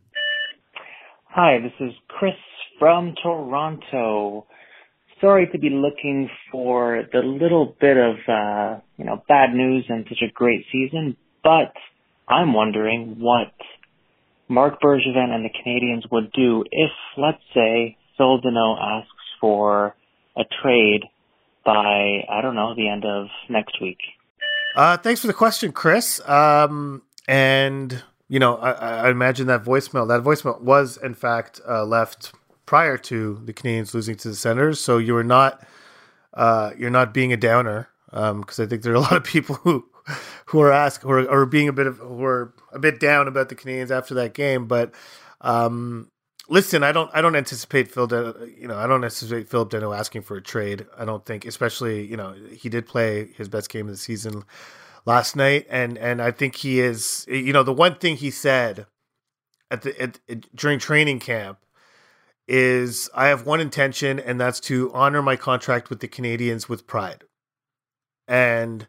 Hi, this is Chris from Toronto. Sorry to be looking for the little bit of, uh, you know, bad news in such a great season, but I'm wondering what Marc Bergevin and the Canadiens would do if, let's say, Phil Danault asks for a trade by, I don't know, the end of next week. Uh, thanks for the question, Chris. Um, and, you know, I, I imagine that voicemail, that voicemail was, in fact, uh, left prior to the Canadiens losing to the Senators. So you are not, uh, you're not being a downer, because um, I think there are a lot of people who, who are asked, who are, are being a bit of, who are a bit down about the Canadiens after that game. But, um, listen, I don't, I don't anticipate Phil, Den- you know, I don't anticipate Philip Danault asking for a trade. I don't think, especially, you know, he did play his best game of the season last night, and and I think he is, you know, the one thing he said at the at, at, during training camp is, I have one intention, and that's to honor my contract with the Canadiens with pride, and.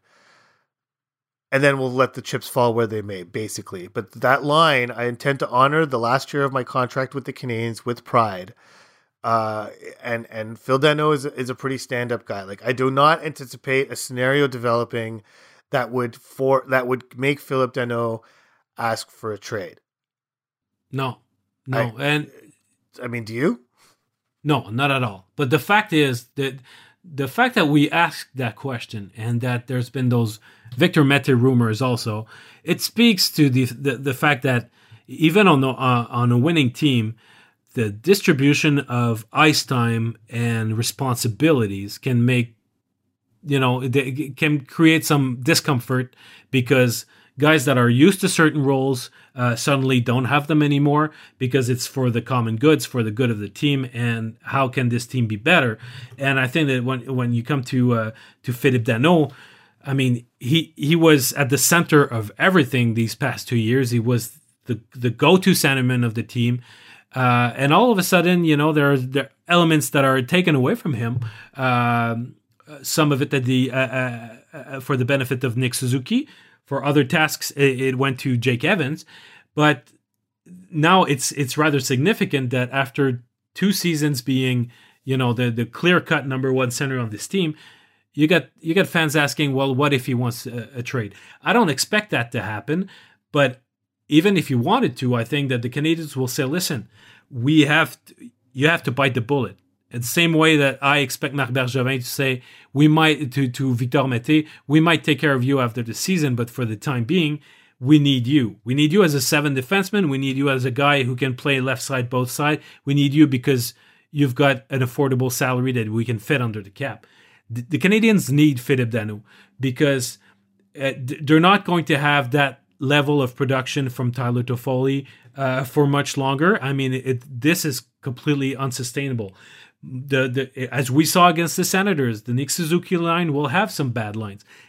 And then we'll let the chips fall where they may, basically. But that line, I intend to honor the last year of my contract with the Canadiens with pride. Uh, and and Phil Danault is, is a pretty stand-up guy. Like, I do not anticipate a scenario developing that would for that would make Philip Danault ask for a trade. No, no, I, and I mean, do you? No, not at all. But the fact is that. The fact that we asked that question and that there's been those Victor Mete rumors also, it speaks to the the, the fact that even on the, uh, on a winning team, the distribution of ice time and responsibilities can make, you know, it can create some discomfort because guys that are used to certain roles uh, suddenly don't have them anymore because it's for the common goods, for the good of the team, and how can this team be better? And I think that when when you come to uh, to Philippe Danault, I mean, he he was at the center of everything these past two years. He was the the go-to centerman of the team, uh, and all of a sudden, you know, there are, there are elements that are taken away from him. Um, some of it that the uh, uh, for the benefit of Nick Suzuki. For other tasks, it went to Jake Evans, but now it's it's rather significant that after two seasons being, you know, the the clear cut number one center on this team, you got you got fans asking, well, what if he wants a, a trade? I don't expect that to happen, but even if you wanted to, I think that the Canadiens will say, listen, we have to, you have to bite the bullet. In the same way that I expect Marc Bergevin to say, we might, to, to Victor Mete, we might take care of you after the season, but for the time being, we need you. We need you as a seven defenseman. We need you as a guy who can play left side, both side. We need you because you've got an affordable salary that we can fit under the cap. The, the Canadiens need Philippe Danault because uh, they're not going to have that level of production from Tyler Toffoli uh, for much longer. I mean, it, this is completely unsustainable. The the as we saw against the Senators, the Nick Suzuki line will have some bad lines.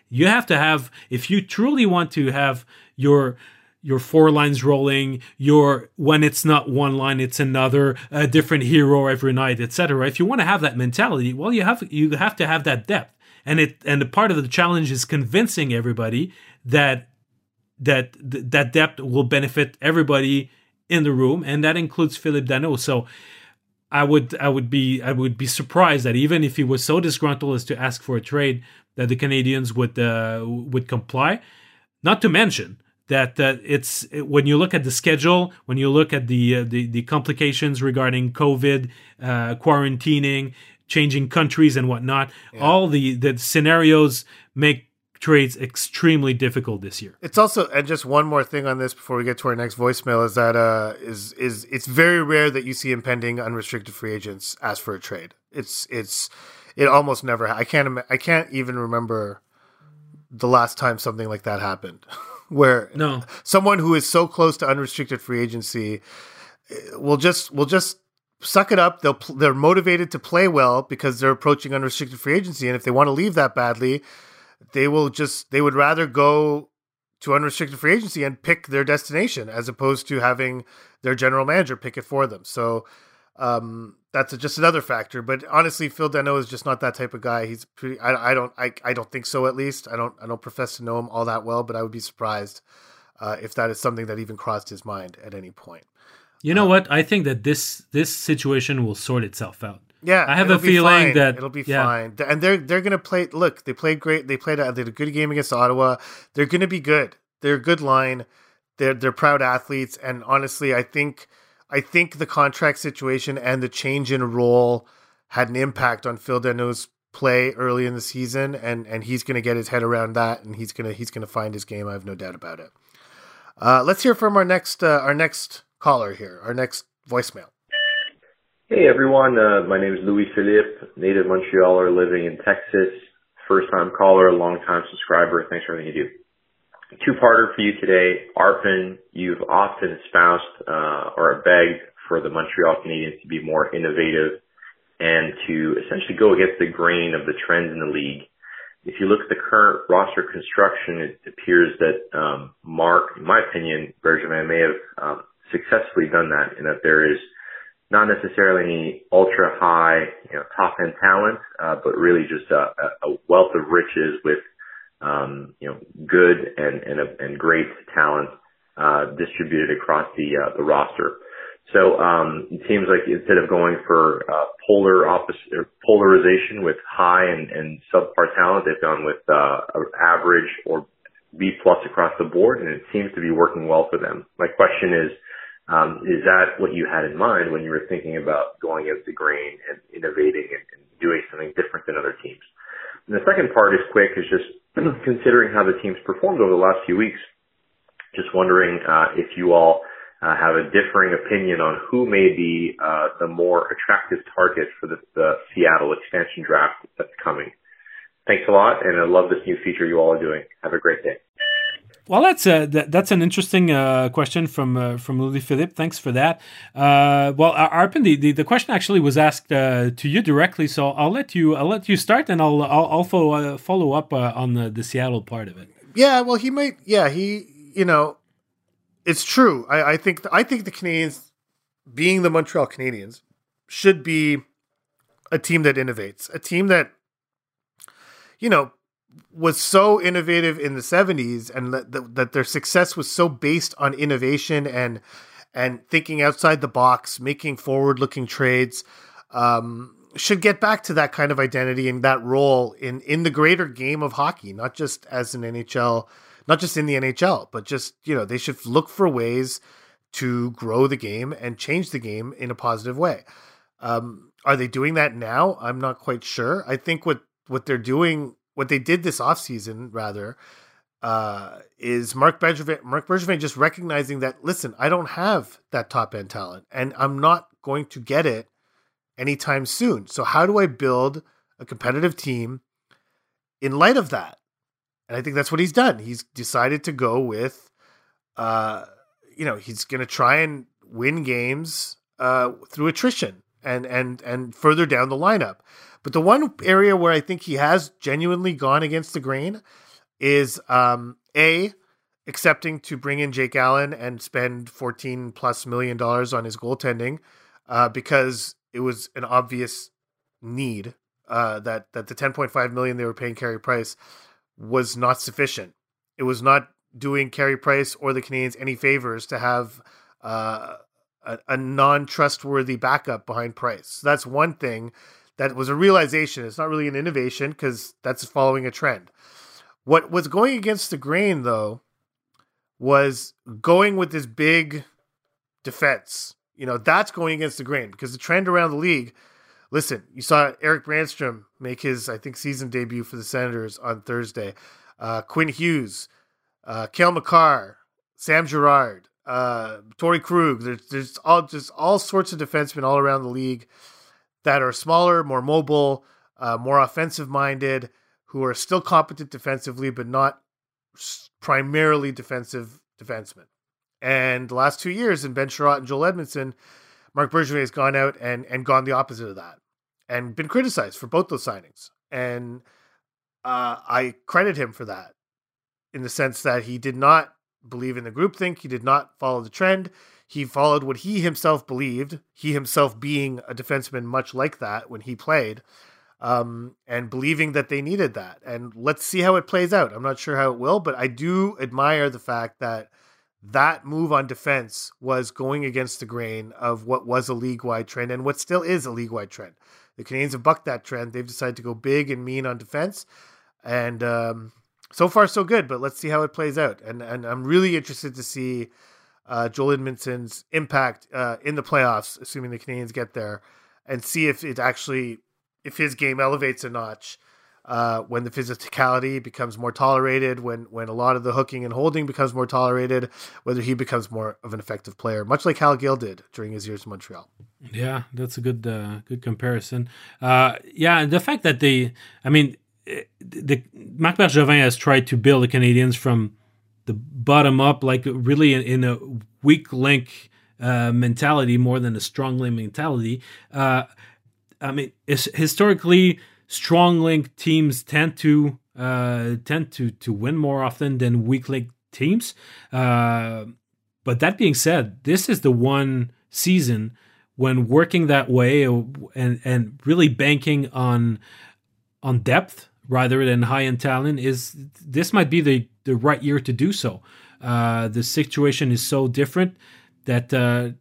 You have to have, if you truly want to have your your four lines rolling, your when it's not one line, it's another, a different hero every night, et cetera. If you want to have that mentality, well, you have you have to have that depth, and it and the part of the challenge is convincing everybody that that that depth will benefit everybody in the room, and that includes Phillip Danault. So I would I would be I would be surprised that even if he was so disgruntled as to ask for a trade, that the Canadiens would uh, would comply. Not to mention that uh, it's when you look at the schedule, when you look at the uh, the, the complications regarding COVID, uh, quarantining, changing countries and whatnot, yeah. all the, the scenarios make trades extremely difficult this year. It's also, and just one more thing on this before we get to our next voicemail, is that uh, is is it's very rare that you see impending unrestricted free agents ask for a trade. It's it's it almost never. I can't I can't even remember the last time something like that happened. Where no. someone who is so close to unrestricted free agency will just will just suck it up. They'll they're motivated to play well because they're approaching unrestricted free agency, and if they want to leave that badly, they will just they would rather go to unrestricted free agency and pick their destination as opposed to having their general manager pick it for them. So um, that's just another factor. But honestly, Phil Danault is just not that type of guy. He's pretty. I, I don't. I, I don't think so. At least I don't. I don't profess to know him all that well. But I would be surprised uh, if that is something that even crossed his mind at any point. You know um, what? I think that this this situation will sort itself out. Yeah, I have a feeling fine. that it'll be yeah. fine. And they're they're gonna play. Look, they played great. They played. A, they did a good game against Ottawa. They're gonna be good. They're a good line. They're they're proud athletes. And honestly, I think. I think the contract situation and the change in role had an impact on Phil Danault's play early in the season, and, and he's going to get his head around that, and he's going to he's going to find his game. I have no doubt about it. Uh, let's hear from our next uh, our next caller here, our next voicemail. Hey everyone, uh, my name is Louis Philippe, native Montrealer living in Texas, first time caller, long time subscriber. Thanks for everything you do. Two-parter for you today. Arpin, you've often espoused uh, or begged for the Montreal Canadiens to be more innovative and to essentially go against the grain of the trends in the league. If you look at the current roster construction, it appears that um, Marc, in my opinion, Bergevin may have um, successfully done that, in that there is not necessarily any ultra-high, you know, top-end talent, uh, but really just a, a wealth of riches with Um, you know, good and and, and great talent uh, distributed across the uh, the roster. So um, it seems like instead of going for uh, polar opposite or polarization with high and, and subpar talent, they've gone with uh, average or B plus across the board, and it seems to be working well for them. My question is, um, is that what you had in mind when you were thinking about going against the grain and innovating and, and doing something different than other teams? And the second part is quick, is just considering how the team's performed over the last few weeks. Just wondering uh, if you all uh, have a differing opinion on who may be uh, the more attractive target for the, the Seattle expansion draft that's coming. Thanks a lot, and I love this new feature you all are doing. Have a great day. Well, that's a, that, that's an interesting uh, question from uh, from Louis Philippe. Thanks for that. Uh, well, Arpin, the, the, the question actually was asked uh, to you directly, so I'll let you I'll let you start, and I'll I'll, I'll follow uh, follow up uh, on the, the Seattle part of it. Yeah, well, he might. Yeah, he. You know, it's true. I, I think I think the Canadiens, being the Montreal Canadiens, should be a team that innovates, a team that, you know, was so innovative in the seventies, and that, that, that their success was so based on innovation and and thinking outside the box, making forward-looking trades, um, should get back to that kind of identity and that role in, in the greater game of hockey, not just as an N H L, not just in the N H L, but just, you know, they should look for ways to grow the game and change the game in a positive way. Um, are they doing that now? I'm not quite sure. I think what, what they're doing, what they did this offseason, rather, uh, is Marc Bergevin, Marc Bergevin just recognizing that, listen, I don't have that top-end talent, and I'm not going to get it anytime soon. So how do I build a competitive team in light of that? And I think that's what he's done. He's decided to go with, uh, you know, he's going to try and win games uh, through attrition and and and further down the lineup. But the one area where I think he has genuinely gone against the grain is um, A, accepting to bring in Jake Allen and spend fourteen plus million dollars on his goaltending uh, because it was an obvious need uh, that, that the ten point five million dollars they were paying Carey Price was not sufficient. It was not doing Carey Price or the Canadiens any favors to have uh, a, a non-trustworthy backup behind Price. So that's one thing that was a realization. It's not really an innovation because that's following a trend. What was going against the grain, though, was going with this big defense. You know, that's going against the grain because the trend around the league, listen, you saw Eric Brandstrom make his, I think, season debut for the Senators on Thursday. Uh, Quinn Hughes, uh, Cale Makar, Sam Girard, uh, Torrey Krug. There's, there's all just all sorts of defensemen all around the league that are smaller, more mobile, uh, more offensive-minded, who are still competent defensively, but not primarily defensive defensemen. And the last two years in Ben Sherratt and Joel Edmondson, Marc Bergevin has gone out and, and gone the opposite of that and been criticized for both those signings. And uh, I credit him for that in the sense that he did not believe in the groupthink. He did not follow the trend. He followed what he himself believed, he himself being a defenseman much like that when he played, um, and believing that they needed that. And let's see how it plays out. I'm not sure how it will, but I do admire the fact that that move on defense was going against the grain of what was a league-wide trend and what still is a league-wide trend. The Canadiens have bucked that trend. They've decided to go big and mean on defense. And um, so far, so good, but let's see how it plays out. And and I'm really interested to see uh, Joel Edmondson's impact uh, in the playoffs, assuming the Canadiens get there, and see if it actually, if his game elevates a notch uh, when the physicality becomes more tolerated, when when a lot of the hooking and holding becomes more tolerated, whether he becomes more of an effective player, much like Hal Gill did during his years in Montreal. Yeah, that's a good uh, good comparison. Uh, yeah, the fact that they, I mean, the Marc Bergevin has tried to build the Canadiens from the bottom up, like really in, in a weak link uh, mentality more than a strong link mentality. Uh, I mean, historically, strong link teams tend to uh, tend to to win more often than weak link teams. Uh, but that being said, this is the one season when working that way and and really banking on on depth rather than high end talent is this might be the, the right year to do so. Uh, the situation is so different that uh,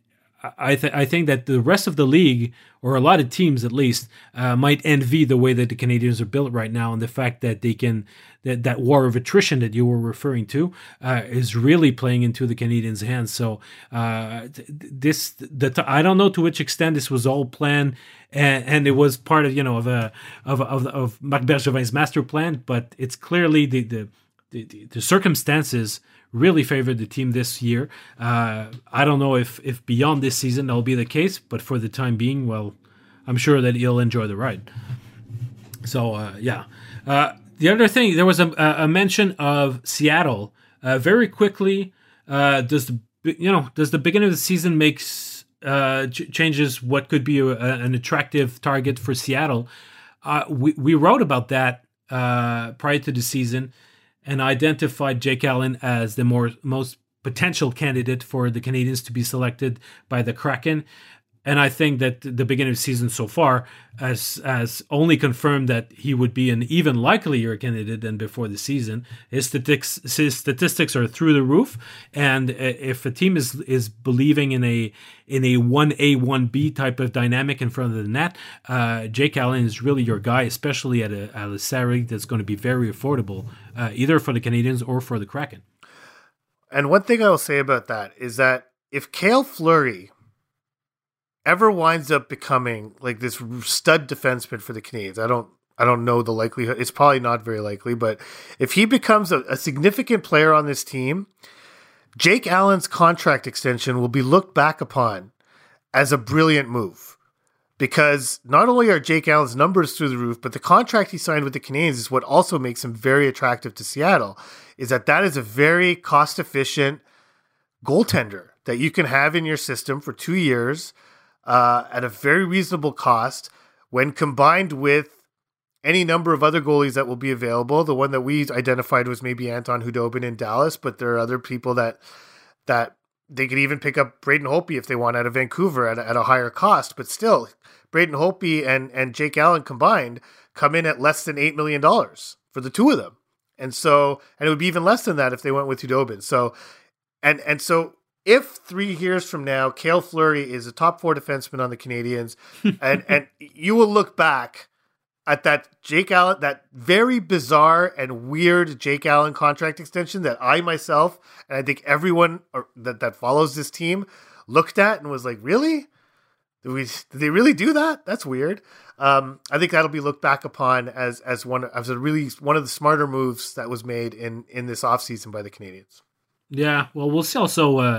I th- I think that the rest of the league, or a lot of teams at least, uh, might envy the way that the Canadiens are built right now, and the fact that they can that that war of attrition that you were referring to uh, is really playing into the Canadiens' hands. So uh, this the t- I don't know to which extent this was all planned, and, and it was part of you know of a of of, of Marc Bergevin's master plan, but it's clearly the the the, the circumstances really favored the team this year. Uh, I don't know if, if beyond this season that'll be the case, but for the time being, well, I'm sure that he'll enjoy the ride. So, uh, yeah. Uh, the other thing, there was a, a mention of Seattle. Uh, very quickly, uh, does the you know does the beginning of the season makes uh, ch- changes what could be a, a, an attractive target for Seattle? Uh, we we wrote about that uh, prior to the season, and identified Jake Allen as the more most potential candidate for the Canadiens to be selected by the Kraken. And I think that the beginning of the season so far has, has only confirmed that he would be an even likelier candidate than before the season. His statistics, his statistics are through the roof. And if a team is is believing in a in a one A, one B type of dynamic in front of the net, uh, Jake Allen is really your guy, especially at a, at a salary that's going to be very affordable, uh, either for the Canadiens or for the Kraken. And one thing I will say about that is that if Cale Fleury ever winds up becoming like this stud defenseman for the Canadiens, I don't, I don't know the likelihood. It's probably not very likely, but if he becomes a, a significant player on this team, Jake Allen's contract extension will be looked back upon as a brilliant move, because not only are Jake Allen's numbers through the roof, but the contract he signed with the Canadiens is what also makes him very attractive to Seattle. Is that that is a very cost efficient goaltender that you can have in your system for two years. Uh, at a very reasonable cost, when combined with any number of other goalies that will be available. The one that we identified was maybe Anton Khudobin in Dallas, but there are other people that that they could even pick up Braden Holtby if they want out of Vancouver at a, at a higher cost. But still, Braden Holtby and, and Jake Allen combined come in at less than eight million dollars for the two of them. And so, and it would be even less than that if they went with Khudobin. So, and and so if three years from now, Cale Fleury is a top four defenseman on the Canadiens, and, and you will look back at that Jake Allen, that very bizarre and weird Jake Allen contract extension that I myself, and I think everyone or, that, that follows this team looked at and was like, really? Did, we, did they really do that? That's weird. Um, I think that'll be looked back upon as as one as a really one of the smarter moves that was made in, in this offseason by the Canadiens. Yeah, well, we'll see also... Uh...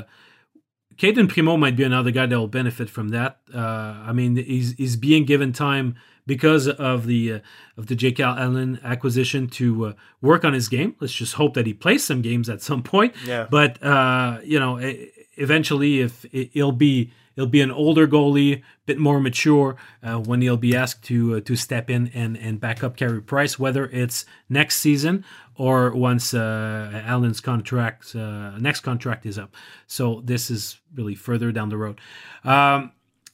Caden Primo might be another guy that will benefit from that. Uh, I mean, he's he's being given time because of the uh, of the Jake Allen acquisition to uh, work on his game. Let's just hope that he plays some games at some point. Yeah. But uh, you know, eventually, if he'll be he'll be an older goalie, bit more mature uh, when he'll be asked to uh, to step in and and back up Carey Price, whether it's next season or once uh, Allen's contract uh, next contract is up. So this is really further down the road. Um,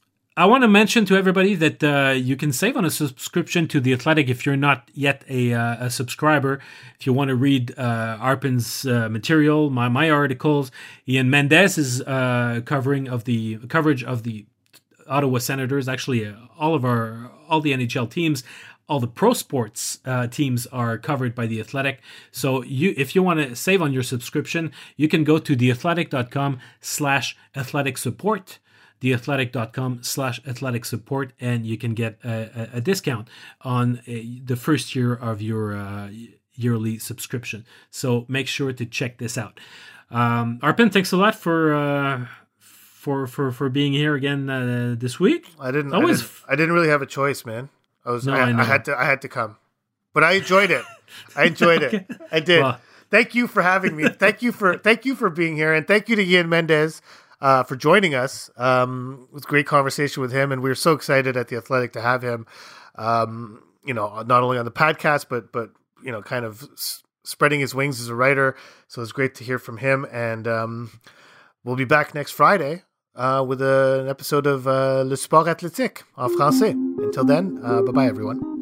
I want to mention to everybody that uh, you can save on a subscription to The Athletic if you're not yet a, uh, a subscriber. If you want to read uh, Arpin's uh, material, my my articles, Ian Mendez's uh, covering of the coverage of the Ottawa Senators, actually uh, all of our all the N H L teams. All the pro sports uh, teams are covered by The Athletic. So you, if you want to save on your subscription, you can go to theathletic.com slash athletic support, theathletic.com slash athletic support, and you can get a, a, a discount on a, the first year of your uh, yearly subscription. So make sure to check this out. Um, Arpin, thanks a lot for... Uh, for, for, for being here again uh, this week. I didn't, Always... I didn't I didn't really have a choice, man. I was no, I, I, know. I had to I had to come. But I enjoyed it. I enjoyed okay. it. I did. Well, thank you for having me. Thank you for thank you for being here, and thank you to Ian Mendez uh, for joining us. Um, it was a great conversation with him, and we were so excited at The Athletic to have him. Um, you know, not only on the podcast, but but you know, kind of s- spreading his wings as a writer. So it's great to hear from him, and um, we'll be back next Friday. Uh, with a, an episode of uh, Le Sport Athlétique en français. Until then, uh, bye-bye, everyone.